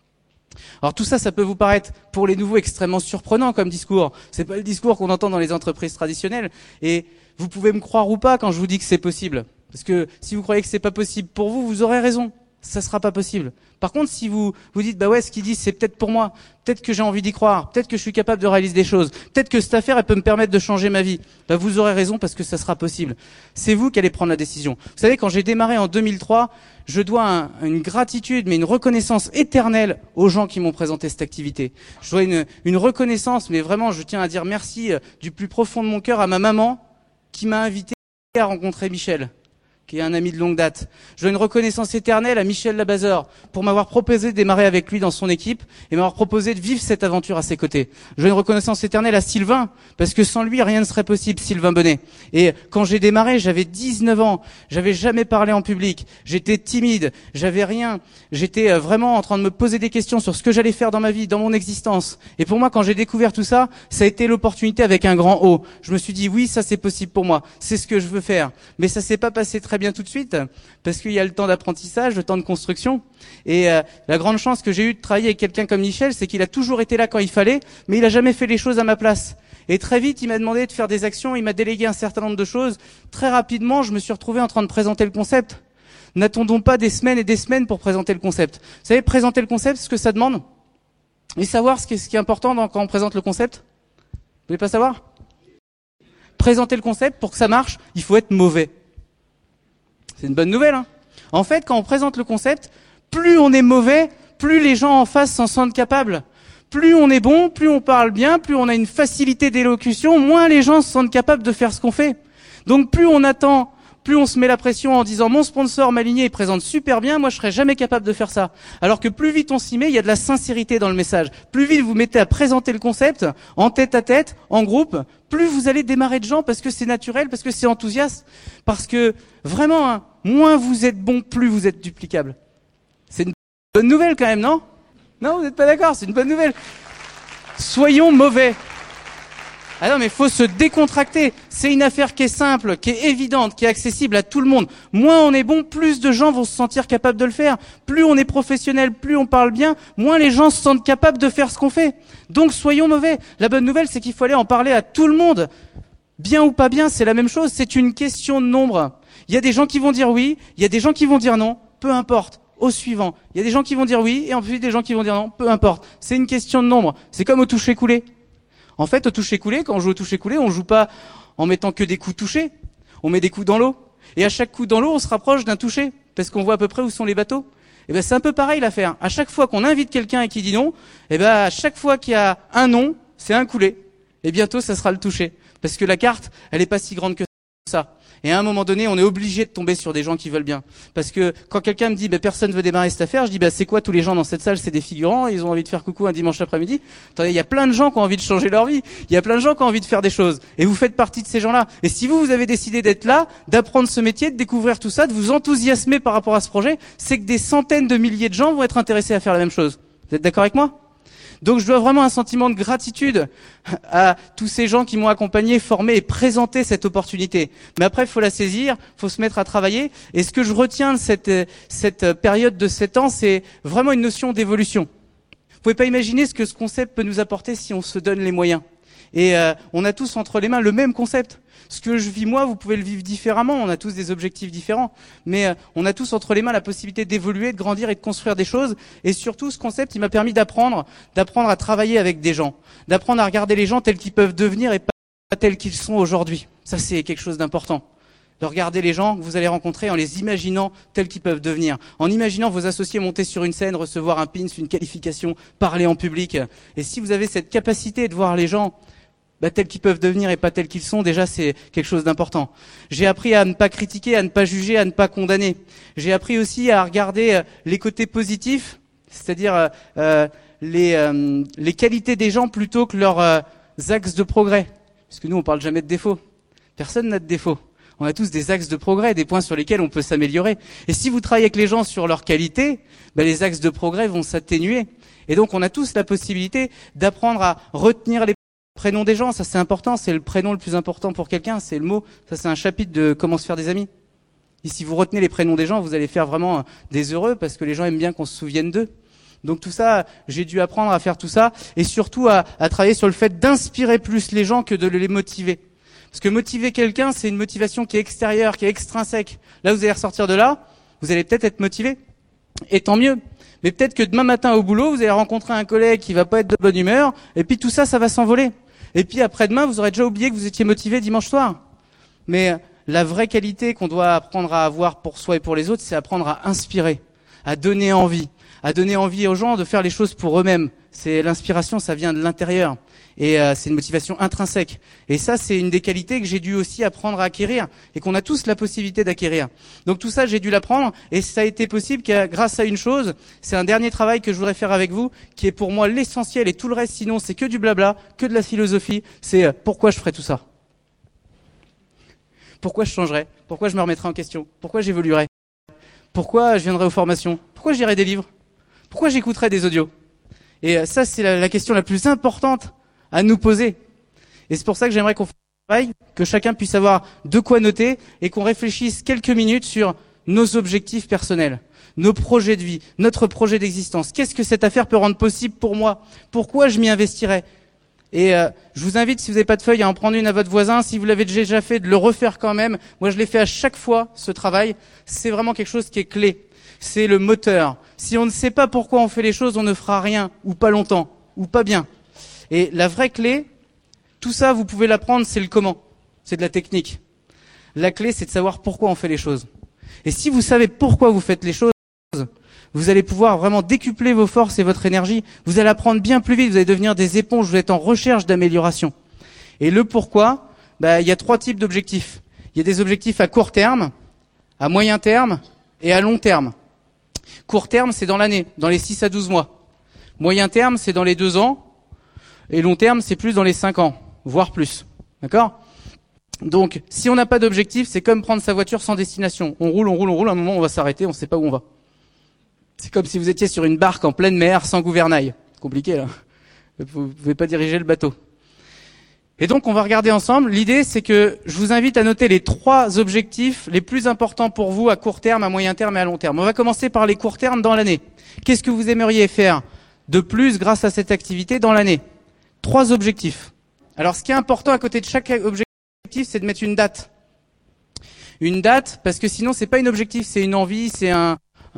Alors tout ça, ça peut vous paraître pour les nouveaux extrêmement surprenant comme discours. C'est pas le discours qu'on entend dans les entreprises traditionnelles. Et vous pouvez me croire ou pas quand je vous dis que c'est possible. Parce que si vous croyez que c'est pas possible pour vous, vous aurez raison. Ça sera pas possible. Par contre, si vous dites, ce qu'ils disent, c'est peut-être pour moi. Peut-être que j'ai envie d'y croire. Peut-être que je suis capable de réaliser des choses. Peut-être que cette affaire, elle peut me permettre de changer ma vie. Vous aurez raison parce que ça sera possible. C'est vous qui allez prendre la décision. Vous savez, quand j'ai démarré en 2003, je dois une gratitude, mais une reconnaissance éternelle aux gens qui m'ont présenté cette activité. Je dois une reconnaissance, mais vraiment, je tiens à dire merci du plus profond de mon cœur à ma maman qui m'a invité à rencontrer Michel. qui est un ami de longue date. Je dois une reconnaissance éternelle à Michel Labazeur pour m'avoir proposé de démarrer avec lui dans son équipe et m'avoir proposé de vivre cette aventure à ses côtés. Je dois une reconnaissance éternelle à Sylvain, parce que sans lui, rien ne serait possible, Sylvain Bonnet. Et quand j'ai démarré, j'avais 19 ans, j'avais jamais parlé en public, j'étais timide, j'avais rien, j'étais vraiment en train de me poser des questions sur ce que j'allais faire dans ma vie, dans mon existence. Et pour moi, quand j'ai découvert tout ça, ça a été l'opportunité avec un grand O. Je me suis dit, oui, ça c'est possible pour moi, c'est ce que je veux faire. Mais ça s'est pas passé très bien tout de suite, parce qu'il y a le temps d'apprentissage, le temps de construction. Et la grande chance que j'ai eue de travailler avec quelqu'un comme Michel, c'est qu'il a toujours été là quand il fallait, mais il a jamais fait les choses à ma place. Et très vite, il m'a demandé de faire des actions, il m'a délégué un certain nombre de choses. Très rapidement, je me suis retrouvé en train de présenter le concept. N'attendons pas des semaines et des semaines pour présenter le concept. Vous savez, présenter le concept, ce que ça demande, et savoir ce qui est important quand on présente le concept. Vous voulez pas savoir? Présenter le concept, pour que ça marche, il faut être mauvais. C'est une bonne nouvelle, hein. En fait, quand on présente le concept, plus on est mauvais, plus les gens en face s'en sentent capables. Plus on est bon, plus on parle bien, plus on a une facilité d'élocution, moins les gens se sentent capables de faire ce qu'on fait. Donc plus on attend, plus on se met la pression en disant mon sponsor m'aligné, il présente super bien, moi je serais jamais capable de faire ça. Alors que plus vite on s'y met, il y a de la sincérité dans le message. Plus vite vous mettez à présenter le concept, en tête à tête, en groupe, plus vous allez démarrer de gens parce que c'est naturel, parce que c'est enthousiaste, parce que vraiment, hein, moins vous êtes bon, plus vous êtes duplicable. C'est une bonne nouvelle quand même, non? Non, vous n'êtes pas d'accord, c'est une bonne nouvelle. Soyons mauvais. Ah non, mais faut se décontracter. C'est une affaire qui est simple, qui est évidente, qui est accessible à tout le monde. Moins on est bon, plus de gens vont se sentir capables de le faire. Plus on est professionnel, plus on parle bien, moins les gens se sentent capables de faire ce qu'on fait. Donc soyons mauvais. La bonne nouvelle, c'est qu'il faut aller en parler à tout le monde. Bien ou pas bien, c'est la même chose. C'est une question de nombre. Il y a des gens qui vont dire oui, il y a des gens qui vont dire non, peu importe. Au suivant. Il y a des gens qui vont dire oui, et ensuite des gens qui vont dire non, peu importe. C'est une question de nombre. C'est comme au toucher-coulé. En fait, au toucher-coulé, quand on joue au toucher-coulé, on joue pas en mettant que des coups touchés. On met des coups dans l'eau. Et à chaque coup dans l'eau, on se rapproche d'un toucher. Parce qu'on voit à peu près où sont les bateaux. Et ben, c'est un peu pareil l'affaire. À chaque fois qu'on invite quelqu'un et qu'il dit non, et ben, à chaque fois qu'il y a un non, c'est un coulé. Et bientôt, ça sera le toucher. Parce que la carte, elle est pas si grande que ça. Et à un moment donné, on est obligé de tomber sur des gens qui veulent bien. Parce que quand quelqu'un me dit personne veut démarrer cette affaire, je dis c'est quoi tous les gens dans cette salle, c'est des figurants, ils ont envie de faire coucou un dimanche après-midi. Attendez, il y a plein de gens qui ont envie de changer leur vie, il y a plein de gens qui ont envie de faire des choses. Et vous faites partie de ces gens-là. Et si vous avez décidé d'être là, d'apprendre ce métier, de découvrir tout ça, de vous enthousiasmer par rapport à ce projet, c'est que des centaines de milliers de gens vont être intéressés à faire la même chose. Vous êtes d'accord avec moi ? Donc je dois vraiment un sentiment de gratitude à tous ces gens qui m'ont accompagné, formé et présenté cette opportunité. Mais après, il faut la saisir, il faut se mettre à travailler. Et ce que je retiens de cette période de 7 ans, c'est vraiment une notion d'évolution. Vous pouvez pas imaginer ce que ce concept peut nous apporter si on se donne les moyens. Et on a tous entre les mains le même concept. Ce que je vis moi, vous pouvez le vivre différemment. On a tous des objectifs différents, mais on a tous entre les mains la possibilité d'évoluer, de grandir et de construire des choses. Et surtout, ce concept, il m'a permis d'apprendre à travailler avec des gens, d'apprendre à regarder les gens tels qu'ils peuvent devenir et pas tels qu'ils sont aujourd'hui. Ça, c'est quelque chose d'important. De regarder les gens que vous allez rencontrer en les imaginant tels qu'ils peuvent devenir, en imaginant vos associés monter sur une scène, recevoir un pins, une qualification, parler en public. Et si vous avez cette capacité de voir les gens tels qu'ils peuvent devenir et pas tels qu'ils sont, déjà c'est quelque chose d'important. J'ai appris à ne pas critiquer, à ne pas juger, à ne pas condamner. J'ai appris aussi à regarder les côtés positifs, c'est-à-dire les qualités des gens plutôt que leurs axes de progrès. Parce que nous on parle jamais de défauts. Personne n'a de défauts. On a tous des axes de progrès, des points sur lesquels on peut s'améliorer. Et si vous travaillez avec les gens sur leurs qualités, les axes de progrès vont s'atténuer. Et donc on a tous la possibilité d'apprendre à retenir les prénoms des gens. Ça c'est important, c'est le prénom le plus important pour quelqu'un, c'est le mot. Ça c'est un chapitre de comment se faire des amis. Et si vous retenez les prénoms des gens, vous allez faire vraiment des heureux parce que les gens aiment bien qu'on se souvienne d'eux. Donc tout ça, j'ai dû apprendre à faire tout ça et surtout à travailler sur le fait d'inspirer plus les gens que de les motiver. Parce que motiver quelqu'un, c'est une motivation qui est extérieure, qui est extrinsèque. Là, vous allez ressortir de là, vous allez peut-être être motivé. Et tant mieux. Mais peut-être que demain matin au boulot, vous allez rencontrer un collègue qui va pas être de bonne humeur, et puis tout ça, ça va s'envoler. Et puis après-demain, vous aurez déjà oublié que vous étiez motivé dimanche soir. Mais la vraie qualité qu'on doit apprendre à avoir pour soi et pour les autres, c'est apprendre à inspirer, à donner envie aux gens de faire les choses pour eux-mêmes. C'est l'inspiration, ça vient de l'intérieur. Et c'est une motivation intrinsèque. Et ça, c'est une des qualités que j'ai dû aussi apprendre à acquérir et qu'on a tous la possibilité d'acquérir. Donc tout ça, j'ai dû l'apprendre et ça a été possible grâce à une chose. C'est un dernier travail que je voudrais faire avec vous, qui est pour moi l'essentiel et tout le reste, sinon, c'est que du blabla, que de la philosophie. C'est pourquoi je ferais tout ça. Pourquoi je changerais? Pourquoi je me remettrais en question? Pourquoi j'évoluerais? Pourquoi je viendrais aux formations? Pourquoi je lirais des livres? Pourquoi j'écouterais des audios? Et ça, c'est la question la plus importante à nous poser. Et c'est pour ça que j'aimerais qu'on fasse un travail, que chacun puisse avoir de quoi noter et qu'on réfléchisse quelques minutes sur nos objectifs personnels, nos projets de vie, notre projet d'existence. Qu'est-ce que cette affaire peut rendre possible pour moi? Pourquoi je m'y investirais? Et je vous invite, si vous n'avez pas de feuille, à en prendre une à votre voisin. Si vous l'avez déjà fait, de le refaire quand même. Moi, je l'ai fait à chaque fois, ce travail. C'est vraiment quelque chose qui est clé. C'est le moteur. Si on ne sait pas pourquoi on fait les choses, on ne fera rien, ou pas longtemps, ou pas bien. Et la vraie clé, tout ça, vous pouvez l'apprendre, c'est le comment. C'est de la technique. La clé, c'est de savoir pourquoi on fait les choses. Et si vous savez pourquoi vous faites les choses, vous allez pouvoir vraiment décupler vos forces et votre énergie. Vous allez apprendre bien plus vite. Vous allez devenir des éponges. Vous êtes en recherche d'amélioration. Et le pourquoi, il y a 3 types d'objectifs. Il y a des objectifs à court terme, à moyen terme et à long terme. Court terme, c'est dans l'année, dans les 6 à 12 mois. Moyen terme, c'est dans les 2 ans. Et long terme, c'est plus dans les 5 ans, voire plus. D'accord? Donc, si on n'a pas d'objectif, c'est comme prendre sa voiture sans destination. On roule, à un moment, on va s'arrêter, on ne sait pas où on va. C'est comme si vous étiez sur une barque en pleine mer, sans gouvernail. Compliqué, là. Vous ne pouvez pas diriger le bateau. Et donc, on va regarder ensemble. L'idée, c'est que je vous invite à noter les 3 objectifs les plus importants pour vous à court terme, à moyen terme et à long terme. On va commencer par les courts termes dans l'année. Qu'est-ce que vous aimeriez faire de plus grâce à cette activité dans l'année? 3 objectifs. Alors, ce qui est important à côté de chaque objectif, c'est de mettre une date. Une date, parce que sinon, c'est pas un objectif, c'est une envie, c'est un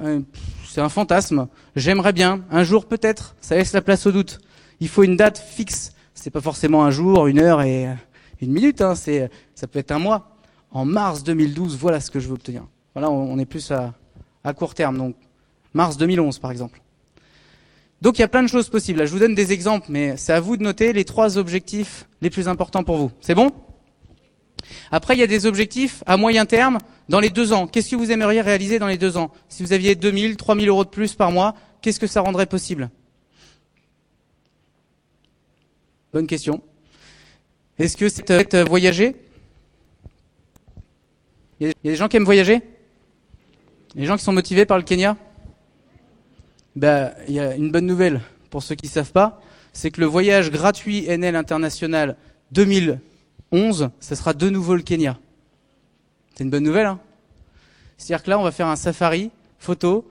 fantasme. J'aimerais bien, un jour peut-être, ça laisse la place au doute. Il faut une date fixe. C'est pas forcément un jour, 1 heure et 1 minute, hein. Ça peut être un mois. En mars 2012, voilà ce que je veux obtenir. Voilà, on est plus à court terme, donc mars 2011 par exemple. Donc il y a plein de choses possibles. Là, je vous donne des exemples, mais c'est à vous de noter les 3 objectifs les plus importants pour vous. C'est bon? Après, il y a des objectifs à moyen terme dans les 2 ans. Qu'est-ce que vous aimeriez réaliser dans les 2 ans? Si vous aviez 2000, 3000 euros de plus par mois, qu'est-ce que ça rendrait possible? Bonne question. Est-ce que c'est voyager? Il y a des gens qui aiment voyager? Les gens qui sont motivés par le Kenya? Il y a une bonne nouvelle pour ceux qui ne savent pas, c'est que le voyage gratuit NL International 2011, ce sera de nouveau le Kenya. C'est une bonne nouvelle, hein? C'est-à-dire que là, on va faire un safari, photo,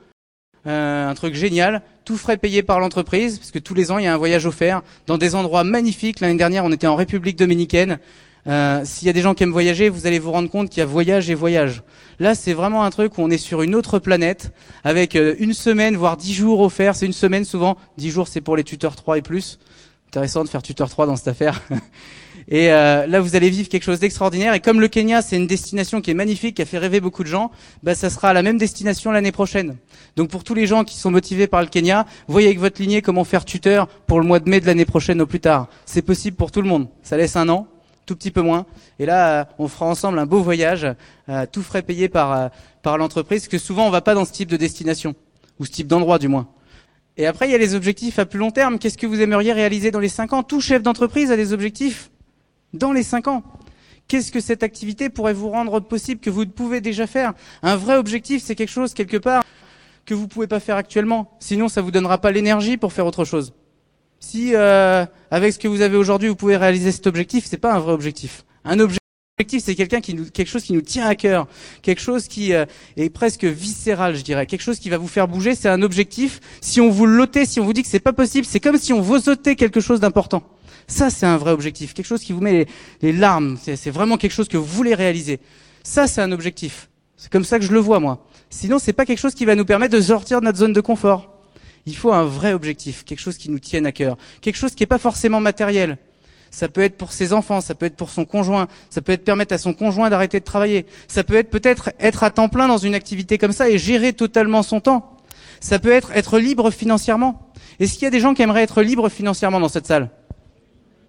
un truc génial, tout frais payé par l'entreprise, parce que tous les ans, il y a un voyage offert dans des endroits magnifiques. L'année dernière, on était en République dominicaine. S'il y a des gens qui aiment voyager, vous allez vous rendre compte qu'il y a voyage et voyage. Là, c'est vraiment un truc où on est sur une autre planète, avec 1 semaine, voire 10 jours offerts. C'est 1 semaine souvent, 10 jours c'est pour les tuteurs 3 et plus. Intéressant de faire tuteur 3 dans cette affaire. Et là, vous allez vivre quelque chose d'extraordinaire. Et comme le Kenya, c'est une destination qui est magnifique, qui a fait rêver beaucoup de gens, ça sera la même destination l'année prochaine. Donc pour tous les gens qui sont motivés par le Kenya, voyez avec votre lignée comment faire tuteur pour le mois de mai de l'année prochaine au plus tard. C'est possible pour tout le monde. Ça laisse 1 an, tout petit peu moins. Et là, on fera ensemble un beau voyage, tout frais payé par l'entreprise, parce que souvent on va pas dans ce type de destination, ou ce type d'endroit du moins. Et après, il y a les objectifs à plus long terme. Qu'est-ce que vous aimeriez réaliser dans les 5 ans? Tout chef d'entreprise a des objectifs dans les 5 ans. Qu'est-ce que cette activité pourrait vous rendre possible que vous pouvez déjà faire? Un vrai objectif, c'est quelque chose, quelque part, que vous pouvez pas faire actuellement. Sinon, ça vous donnera pas l'énergie pour faire autre chose. Si, avec ce que vous avez aujourd'hui, vous pouvez réaliser cet objectif, c'est pas un vrai objectif. Un objectif, c'est quelque chose qui nous tient à cœur. Quelque chose qui est presque viscéral, je dirais. Quelque chose qui va vous faire bouger, c'est un objectif. Si on vous l'ôtait, si on vous dit que c'est pas possible, c'est comme si on vous ôtait quelque chose d'important. Ça, c'est un vrai objectif. Quelque chose qui vous met les larmes. C'est vraiment quelque chose que vous voulez réaliser. Ça, c'est un objectif. C'est comme ça que je le vois, moi. Sinon, c'est pas quelque chose qui va nous permettre de sortir de notre zone de confort. Il faut un vrai objectif. Quelque chose qui nous tienne à cœur. Quelque chose qui est pas forcément matériel. Ça peut être pour ses enfants, ça peut être pour son conjoint, ça peut être permettre à son conjoint d'arrêter de travailler. Ça peut être peut-être être à temps plein dans une activité comme ça et gérer totalement son temps. Ça peut être libre financièrement. Est-ce qu'il y a des gens qui aimeraient être libres financièrement dans cette salle?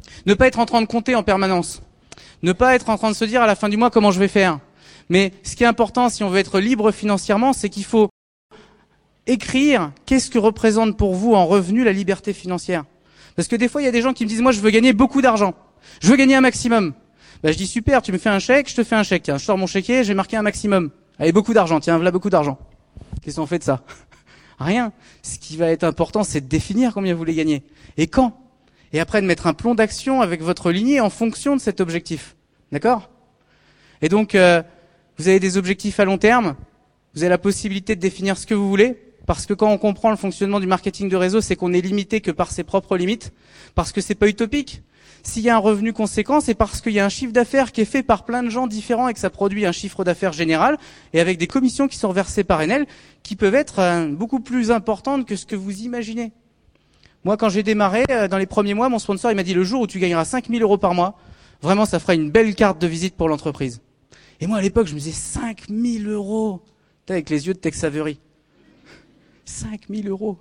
Ne pas être en train de compter en permanence. Ne pas être en train de se dire à la fin du mois comment je vais faire. Mais ce qui est important si on veut être libre financièrement, c'est qu'il faut écrire qu'est-ce que représente pour vous en revenu la liberté financière. Parce que des fois, il y a des gens qui me disent, moi, je veux gagner beaucoup d'argent. Je veux gagner un maximum. Je dis, super, tu me fais un chèque, je te fais un chèque. Tiens, je sors mon chéquier, j'ai marqué un maximum. Allez, beaucoup d'argent. Tiens, voilà beaucoup d'argent. Qu'est-ce qu'on fait de ça? Rien. Ce qui va être important, c'est de définir combien vous voulez gagner. Et quand? Et après, de mettre un plan d'action avec votre lignée en fonction de cet objectif. D'accord? Et donc, vous avez des objectifs à long terme. Vous avez la possibilité de définir ce que vous voulez. Parce que quand on comprend le fonctionnement du marketing de réseau, c'est qu'on est limité que par ses propres limites. Parce que c'est pas utopique. S'il y a un revenu conséquent, c'est parce qu'il y a un chiffre d'affaires qui est fait par plein de gens différents et que ça produit un chiffre d'affaires général et avec des commissions qui sont versées par Enel qui peuvent être beaucoup plus importantes que ce que vous imaginez. Moi, quand j'ai démarré, dans les premiers mois, mon sponsor, il m'a dit le jour où tu gagneras 5 000 € par mois, vraiment, ça fera une belle carte de visite pour l'entreprise. Et moi, à l'époque, je me disais 5 000 €. Avec les yeux de Tex Avery. 5 000 €.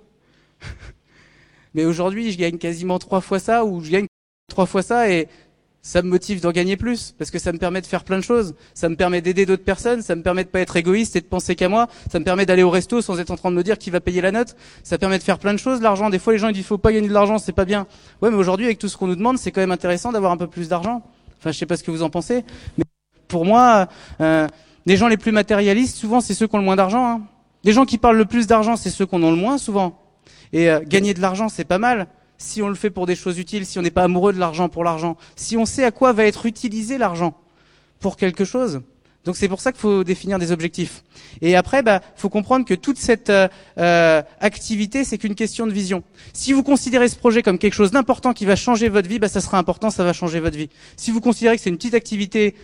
Mais aujourd'hui, je gagne quasiment 3 fois ça, ou je gagne 3 fois ça, et ça me motive d'en gagner plus, parce que ça me permet de faire plein de choses. Ça me permet d'aider d'autres personnes, ça me permet de pas être égoïste et de penser qu'à moi, ça me permet d'aller au resto sans être en train de me dire qui va payer la note, ça permet de faire plein de choses, l'argent. Des fois, les gens ils disent faut pas gagner de l'argent, c'est pas bien. Ouais, mais aujourd'hui, avec tout ce qu'on nous demande, c'est quand même intéressant d'avoir un peu plus d'argent. Enfin, je sais pas ce que vous en pensez, mais pour moi, les gens les plus matérialistes, souvent, c'est ceux qui ont le moins d'argent, hein. Les gens qui parlent le plus d'argent, c'est ceux qui en ont le moins, souvent. Et gagner de l'argent, c'est pas mal. Si on le fait pour des choses utiles, si on n'est pas amoureux de l'argent pour l'argent, si on sait à quoi va être utilisé l'argent pour quelque chose. Donc c'est pour ça qu'il faut définir des objectifs. Et après, faut comprendre que toute cette activité, c'est qu'une question de vision. Si vous considérez ce projet comme quelque chose d'important qui va changer votre vie, ça sera important, ça va changer votre vie. Si vous considérez que c'est une petite activité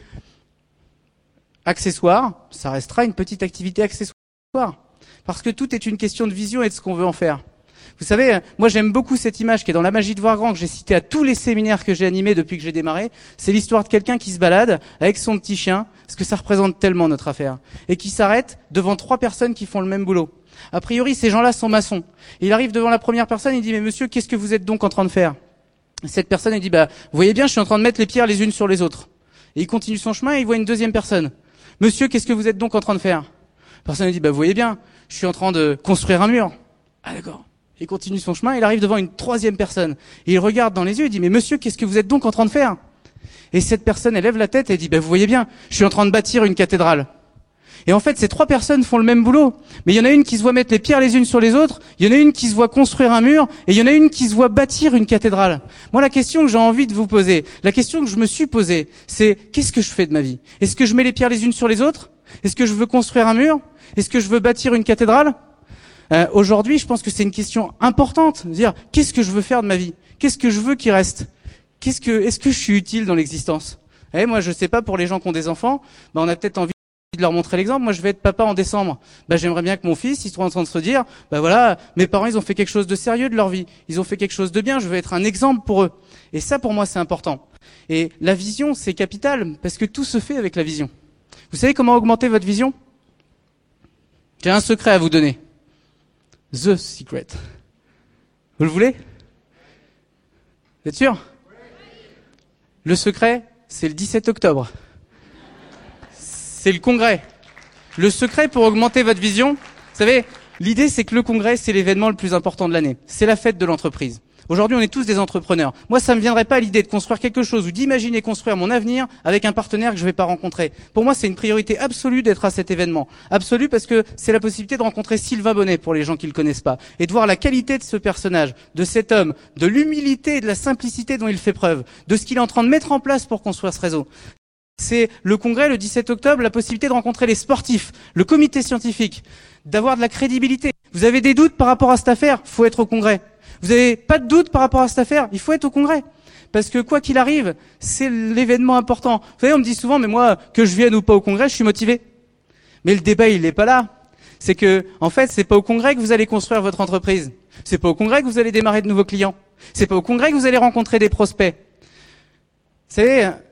accessoire, ça restera une petite activité accessoire. Parce que tout est une question de vision et de ce qu'on veut en faire. Vous savez, moi j'aime beaucoup cette image qui est dans La Magie de voir grand, que j'ai citée à tous les séminaires que j'ai animés depuis que j'ai démarré. C'est l'histoire de quelqu'un qui se balade avec son petit chien, parce que ça représente tellement notre affaire, et qui s'arrête devant 3 personnes qui font le même boulot. A priori, ces gens-là sont maçons. Il arrive devant la première personne, il dit « Mais monsieur, qu'est-ce que vous êtes donc en train de faire ?» Cette personne, elle dit « Vous voyez bien, je suis en train de mettre les pierres les unes sur les autres. » Et il continue son chemin et il voit une deuxième personne. « Monsieur, qu'est-ce que vous êtes donc en train de faire ?» La personne, elle dit « Vous voyez bien, je suis en train de construire un mur. » Ah d'accord. Il continue son chemin, il arrive devant une troisième personne. Et il regarde dans les yeux et dit « Mais monsieur, qu'est-ce que vous êtes donc en train de faire ?» Et cette personne, elle lève la tête et dit « Vous voyez bien, je suis en train de bâtir une cathédrale. » Et en fait, ces 3 personnes font le même boulot. Mais il y en a une qui se voit mettre les pierres les unes sur les autres, il y en a une qui se voit construire un mur, et il y en a une qui se voit bâtir une cathédrale. Moi, la question que j'ai envie de vous poser, la question que je me suis posée, c'est qu'est-ce que je fais de ma vie? Est-ce que je mets les pierres les unes sur les autres? Est-ce que je veux construire un mur? Est-ce que je veux bâtir une cathédrale? Aujourd'hui, je pense que c'est une question importante. De dire, qu'est-ce que je veux faire de ma vie? Qu'est-ce que je veux qui reste? Est-ce que je suis utile dans l'existence? Moi, je sais pas, pour les gens qui ont des enfants, on a peut-être envie de leur montrer l'exemple. Moi, je vais être papa en décembre. J'aimerais bien que mon fils, il soit en train de se dire, voilà, mes parents, ils ont fait quelque chose de sérieux de leur vie. Ils ont fait quelque chose de bien. Je veux être un exemple pour eux. Et ça, pour moi, c'est important. Et la vision, c'est capital, parce que tout se fait avec la vision. Vous savez comment augmenter votre vision? J'ai un secret à vous donner. The secret. Vous le voulez? Vous êtes sûr? Le secret, c'est le 17 octobre. C'est le congrès. Le secret pour augmenter votre vision, vous savez, l'idée c'est que le congrès, c'est l'événement le plus important de l'année. C'est la fête de l'entreprise. Aujourd'hui, on est tous des entrepreneurs. Moi, ça me viendrait pas à l'idée de construire quelque chose ou d'imaginer construire mon avenir avec un partenaire que je vais pas rencontrer. Pour moi, c'est une priorité absolue d'être à cet événement. Absolue parce que c'est la possibilité de rencontrer Sylvain Bonnet pour les gens qui le connaissent pas et de voir la qualité de ce personnage, de cet homme, de l'humilité et de la simplicité dont il fait preuve, de ce qu'il est en train de mettre en place pour construire ce réseau. C'est le congrès, le 17 octobre, la possibilité de rencontrer les sportifs, le comité scientifique, d'avoir de la crédibilité. Vous avez des doutes par rapport à cette affaire? Faut être au congrès. Vous avez pas de doute par rapport à cette affaire? Il faut être au congrès. Parce que quoi qu'il arrive, c'est l'événement important. Vous savez, on me dit souvent, mais moi, que je vienne ou pas au congrès, je suis motivé. Mais le débat, il n'est pas là. C'est que, en fait, c'est pas au congrès que vous allez construire votre entreprise. C'est pas au congrès que vous allez démarrer de nouveaux clients. C'est pas au congrès que vous allez rencontrer des prospects. Vous savez,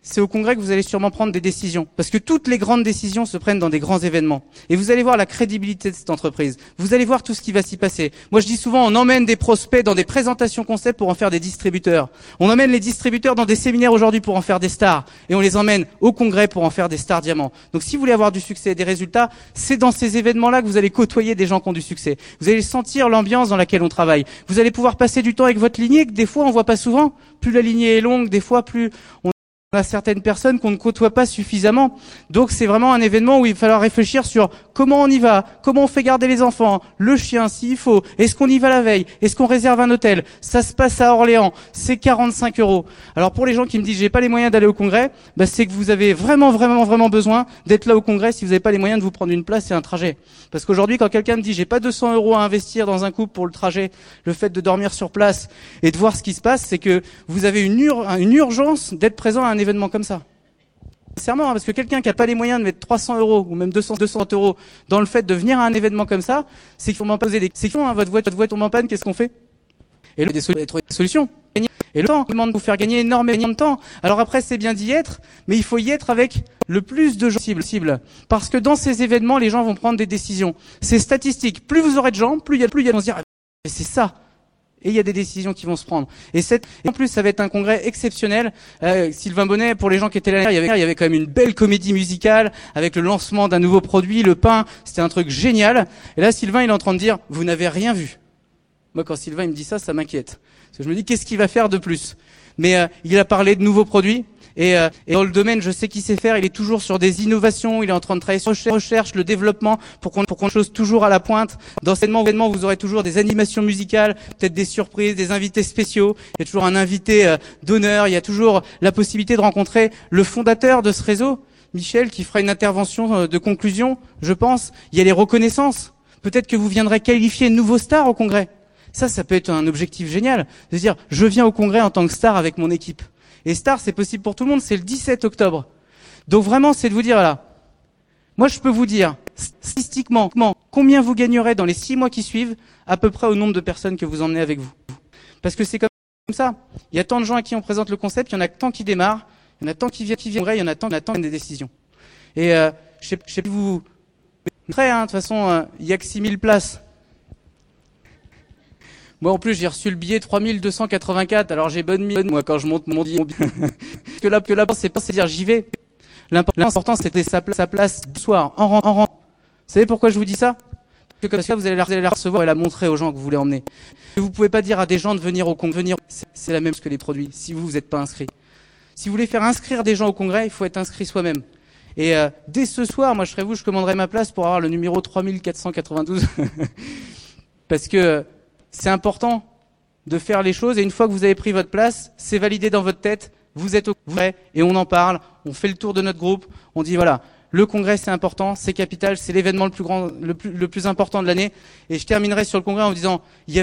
c'est au congrès que vous allez sûrement prendre des décisions. Parce que toutes les grandes décisions se prennent dans des grands événements. Et vous allez voir la crédibilité de cette entreprise. Vous allez voir tout ce qui va s'y passer. Moi, je dis souvent, on emmène des prospects dans des présentations concept pour en faire des distributeurs. On emmène les distributeurs dans des séminaires aujourd'hui pour en faire des stars. Et on les emmène au congrès pour en faire des stars diamants. Donc si vous voulez avoir du succès et des résultats, c'est dans ces événements-là que vous allez côtoyer des gens qui ont du succès. Vous allez sentir l'ambiance dans laquelle on travaille. Vous allez pouvoir passer du temps avec votre lignée, que des fois on voit pas souvent. Plus la lignée est longue, des fois plus on a certaines personnes qu'on ne côtoie pas suffisamment. Donc c'est vraiment un événement où il va falloir réfléchir sur comment on y va, comment on fait garder les enfants, le chien s'il faut, est-ce qu'on y va la veille, est-ce qu'on réserve un hôtel, ça se passe à Orléans, c'est 45 €. Alors pour les gens qui me disent j'ai pas les moyens d'aller au congrès, c'est que vous avez vraiment besoin d'être là au congrès si vous n'avez pas les moyens de vous prendre une place et un trajet. Parce qu'aujourd'hui quand quelqu'un me dit j'ai pas 200 € à investir dans un couple pour le trajet, le fait de dormir sur place et de voir ce qui se passe, c'est que vous avez une urgence d'être présent à un événement comme ça. Sincèrement, parce que quelqu'un qui a pas les moyens de mettre 300 € ou même 200 € dans le fait de venir à un événement comme ça, c'est qu'il faut m'en poser des questions. Votre voiture tombe en panne, qu'est-ce qu'on fait? Et là, il y a des solutions. Et le temps demande de vous faire gagner énormément de temps. Alors après, c'est bien d'y être, mais il faut y être avec le plus de gens possible. Parce que dans ces événements, les gens vont prendre des décisions. C'est statistique. Plus vous aurez de gens, plus il y a de gens se dire, c'est ça. Et il y a des décisions qui vont se prendre. Et en plus, ça va être un congrès exceptionnel. Sylvain Bonnet, pour les gens qui étaient là, il y avait quand même une belle comédie musicale avec le lancement d'un nouveau produit, le pain. C'était un truc génial. Et là, Sylvain, il est en train de dire, vous n'avez rien vu. Moi, quand Sylvain il me dit ça, ça m'inquiète. Parce que je me dis, qu'est-ce qu'il va faire de plus? Mais il a parlé de nouveaux produits. Et dans le domaine, je sais qu'il sait faire. Il est toujours sur des innovations. Il est en train de travailler sur la recherche, le développement, pour qu'on chose toujours à la pointe. Dans cet événement, vous aurez toujours des animations musicales, peut-être des surprises, des invités spéciaux. Il y a toujours un invité d'honneur. Il y a toujours la possibilité de rencontrer le fondateur de ce réseau, Michel, qui fera une intervention de conclusion, je pense. Il y a les reconnaissances. Peut-être que vous viendrez qualifier de nouveaux stars au congrès. Ça peut être un objectif génial. De se dire, je viens au congrès en tant que star avec mon équipe. Et star, c'est possible pour tout le monde, c'est le 17 octobre. Donc vraiment, c'est de vous dire, voilà. Moi, je peux vous dire, statistiquement, combien vous gagnerez dans les 6 mois qui suivent, à peu près au nombre de personnes que vous emmenez avec vous. Parce que c'est comme ça. Il y a tant de gens à qui on présente le concept, il y en a tant qui démarrent, il y en a tant qui viennent au congrès, il y en a tant qui prennent des décisions. Et je sais pas vous... Prêt, de toute façon, il y a que 6000 places. Moi, en plus, j'ai reçu le billet 3284. Alors, j'ai bonne mine, moi, quand je monte mon billet. que là, c'est pas, c'est dire, j'y vais. L'important, c'était sa place du soir, en rang. Vous savez pourquoi je vous dis ça? Parce que comme ça, vous allez la recevoir et la montrer aux gens que vous voulez emmener. Et vous pouvez pas dire à des gens de venir au congrès. C'est la même chose que les produits. Si vous êtes pas inscrit. Si vous voulez faire inscrire des gens au congrès, il faut être inscrit soi-même. Et, dès ce soir, moi, je commanderai ma place pour avoir le numéro 3492. Parce que, c'est important de faire les choses et une fois que vous avez pris votre place, c'est validé dans votre tête, vous êtes au congrès et on en parle, on fait le tour de notre groupe, on dit voilà, le congrès c'est important, c'est capital, c'est l'événement le plus important de l'année. Et je terminerai sur le congrès en vous disant, il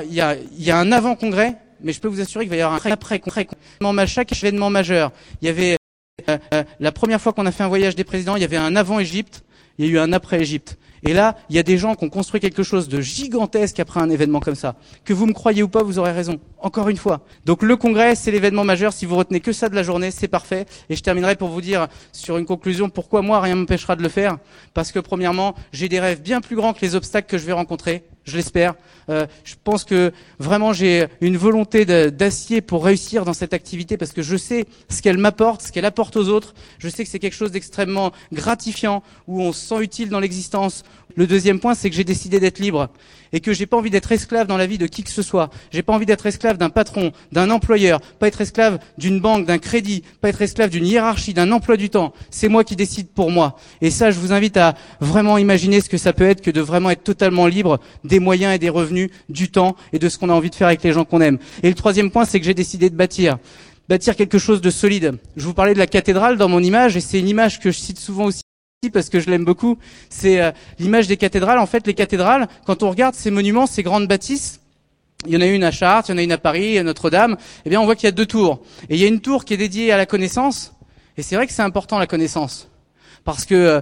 y a un avant-congrès, mais je peux vous assurer qu'il va y avoir un après-congrès. Chaque événement majeur, il y avait la première fois qu'on a fait un voyage des présidents, il y avait un avant-Égypte, il y a eu un après-Égypte. Et là, il y a des gens qui ont construit quelque chose de gigantesque après un événement comme ça. Que vous me croyez ou pas, vous aurez raison. Encore une fois. Donc le congrès, c'est l'événement majeur. Si vous retenez que ça de la journée, c'est parfait. Et je terminerai pour vous dire, sur une conclusion, pourquoi moi, rien m'empêchera de le faire. Parce que premièrement, j'ai des rêves bien plus grands que les obstacles que je vais rencontrer. Je l'espère. Je pense que vraiment j'ai une volonté d'acier pour réussir dans cette activité parce que je sais ce qu'elle m'apporte, ce qu'elle apporte aux autres. Je sais que c'est quelque chose d'extrêmement gratifiant où on se sent utile dans l'existence. Le deuxième point, c'est que j'ai décidé d'être libre et que j'ai pas envie d'être esclave dans la vie de qui que ce soit. J'ai pas envie d'être esclave d'un patron, d'un employeur, pas être esclave d'une banque, d'un crédit, pas être esclave d'une hiérarchie, d'un emploi du temps. C'est moi qui décide pour moi. Et ça, je vous invite à vraiment imaginer ce que ça peut être que de vraiment être totalement libre des moyens et des revenus, du temps et de ce qu'on a envie de faire avec les gens qu'on aime. Et le troisième point, c'est que j'ai décidé de bâtir quelque chose de solide. Je vous parlais de la cathédrale dans mon image et c'est une image que je cite souvent aussi parce que je l'aime beaucoup. C'est l'image des cathédrales. En fait, les cathédrales, quand on regarde ces monuments, ces grandes bâtisses, il y en a une à Chartres, il y en a une à Paris, à Notre-Dame, eh bien on voit qu'il y a 2 tours. Et il y a une tour qui est dédiée à la connaissance. Et c'est vrai que c'est important la connaissance. Parce que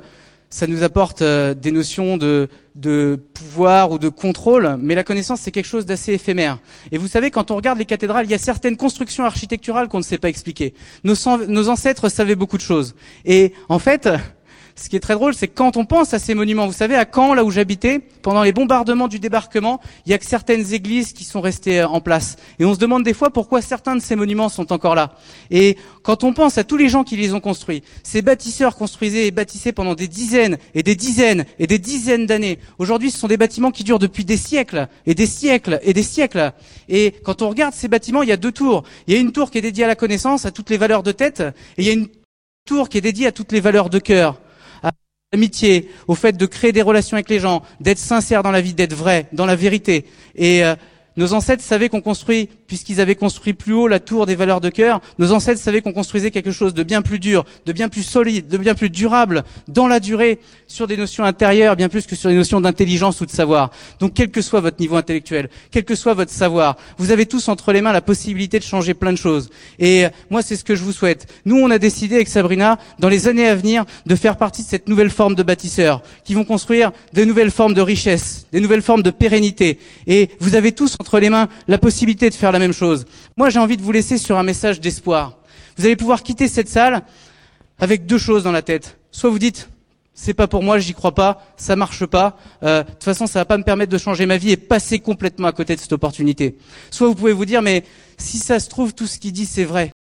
ça nous apporte des notions de pouvoir ou de contrôle, mais la connaissance, c'est quelque chose d'assez éphémère. Et vous savez, quand on regarde les cathédrales, il y a certaines constructions architecturales qu'on ne sait pas expliquer. Nos ancêtres savaient beaucoup de choses. Et en fait, ce qui est très drôle, c'est que quand on pense à ces monuments, vous savez, à Caen, là où j'habitais, pendant les bombardements du débarquement, il y a que certaines églises qui sont restées en place. Et on se demande des fois pourquoi certains de ces monuments sont encore là. Et quand on pense à tous les gens qui les ont construits, ces bâtisseurs construisaient et bâtissaient pendant des dizaines et des dizaines et des dizaines d'années. Aujourd'hui, ce sont des bâtiments qui durent depuis des siècles et des siècles et des siècles. Et quand on regarde ces bâtiments, il y a deux tours. Il y a une tour qui est dédiée à la connaissance, à toutes les valeurs de tête, et il y a une tour qui est dédiée à toutes les valeurs de cœur. L'amitié, au fait de créer des relations avec les gens, d'être sincère dans la vie, d'être vrai, dans la vérité. Et nos ancêtres savaient qu'on construit, puisqu'ils avaient construit plus haut la tour des valeurs de cœur, nos ancêtres savaient qu'on construisait quelque chose de bien plus dur, de bien plus solide, de bien plus durable, dans la durée, sur des notions intérieures, bien plus que sur des notions d'intelligence ou de savoir. Donc quel que soit votre niveau intellectuel, quel que soit votre savoir, vous avez tous entre les mains la possibilité de changer plein de choses. Et moi, c'est ce que je vous souhaite. Nous, on a décidé avec Sabrina, dans les années à venir, de faire partie de cette nouvelle forme de bâtisseurs, qui vont construire de nouvelles formes de richesse, des nouvelles formes de pérennité. Et vous avez tous entre les mains la possibilité de faire la même chose. Moi, j'ai envie de vous laisser sur un message d'espoir. Vous allez pouvoir quitter cette salle avec deux choses dans la tête. Soit vous dites, c'est pas pour moi, j'y crois pas, ça marche pas, de toute façon, ça va pas me permettre de changer ma vie et passer complètement à côté de cette opportunité. Soit vous pouvez vous dire, mais si ça se trouve, tout ce qu'il dit, c'est vrai.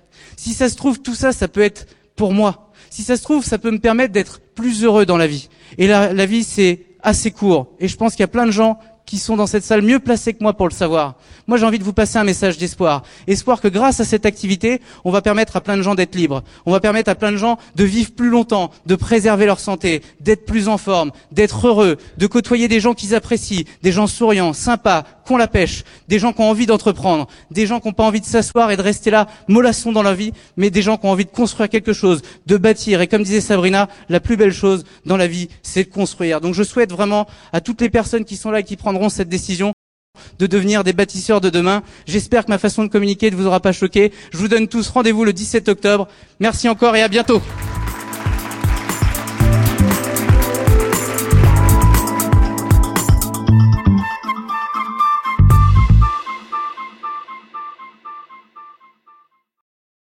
Si ça se trouve, tout ça, ça peut être pour moi. Si ça se trouve, ça peut me permettre d'être plus heureux dans la vie. Et la vie, c'est assez court. Et je pense qu'il y a plein de gens qui sont dans cette salle mieux placés que moi pour le savoir. Moi, j'ai envie de vous passer un message d'espoir. Espoir que grâce à cette activité, on va permettre à plein de gens d'être libres. On va permettre à plein de gens de vivre plus longtemps, de préserver leur santé, d'être plus en forme, d'être heureux, de côtoyer des gens qu'ils apprécient, des gens souriants, sympas, qui ont la pêche, des gens qui ont envie d'entreprendre, des gens qui n'ont pas envie de s'asseoir et de rester là, mollassons dans leur vie, mais des gens qui ont envie de construire quelque chose, de bâtir. Et comme disait Sabrina, la plus belle chose dans la vie, c'est de construire. Donc je souhaite vraiment à toutes les personnes qui sont là et qui prendront cette décision de devenir des bâtisseurs de demain. J'espère que ma façon de communiquer ne vous aura pas choqué. Je vous donne tous rendez-vous le 17 octobre. Merci encore et à bientôt.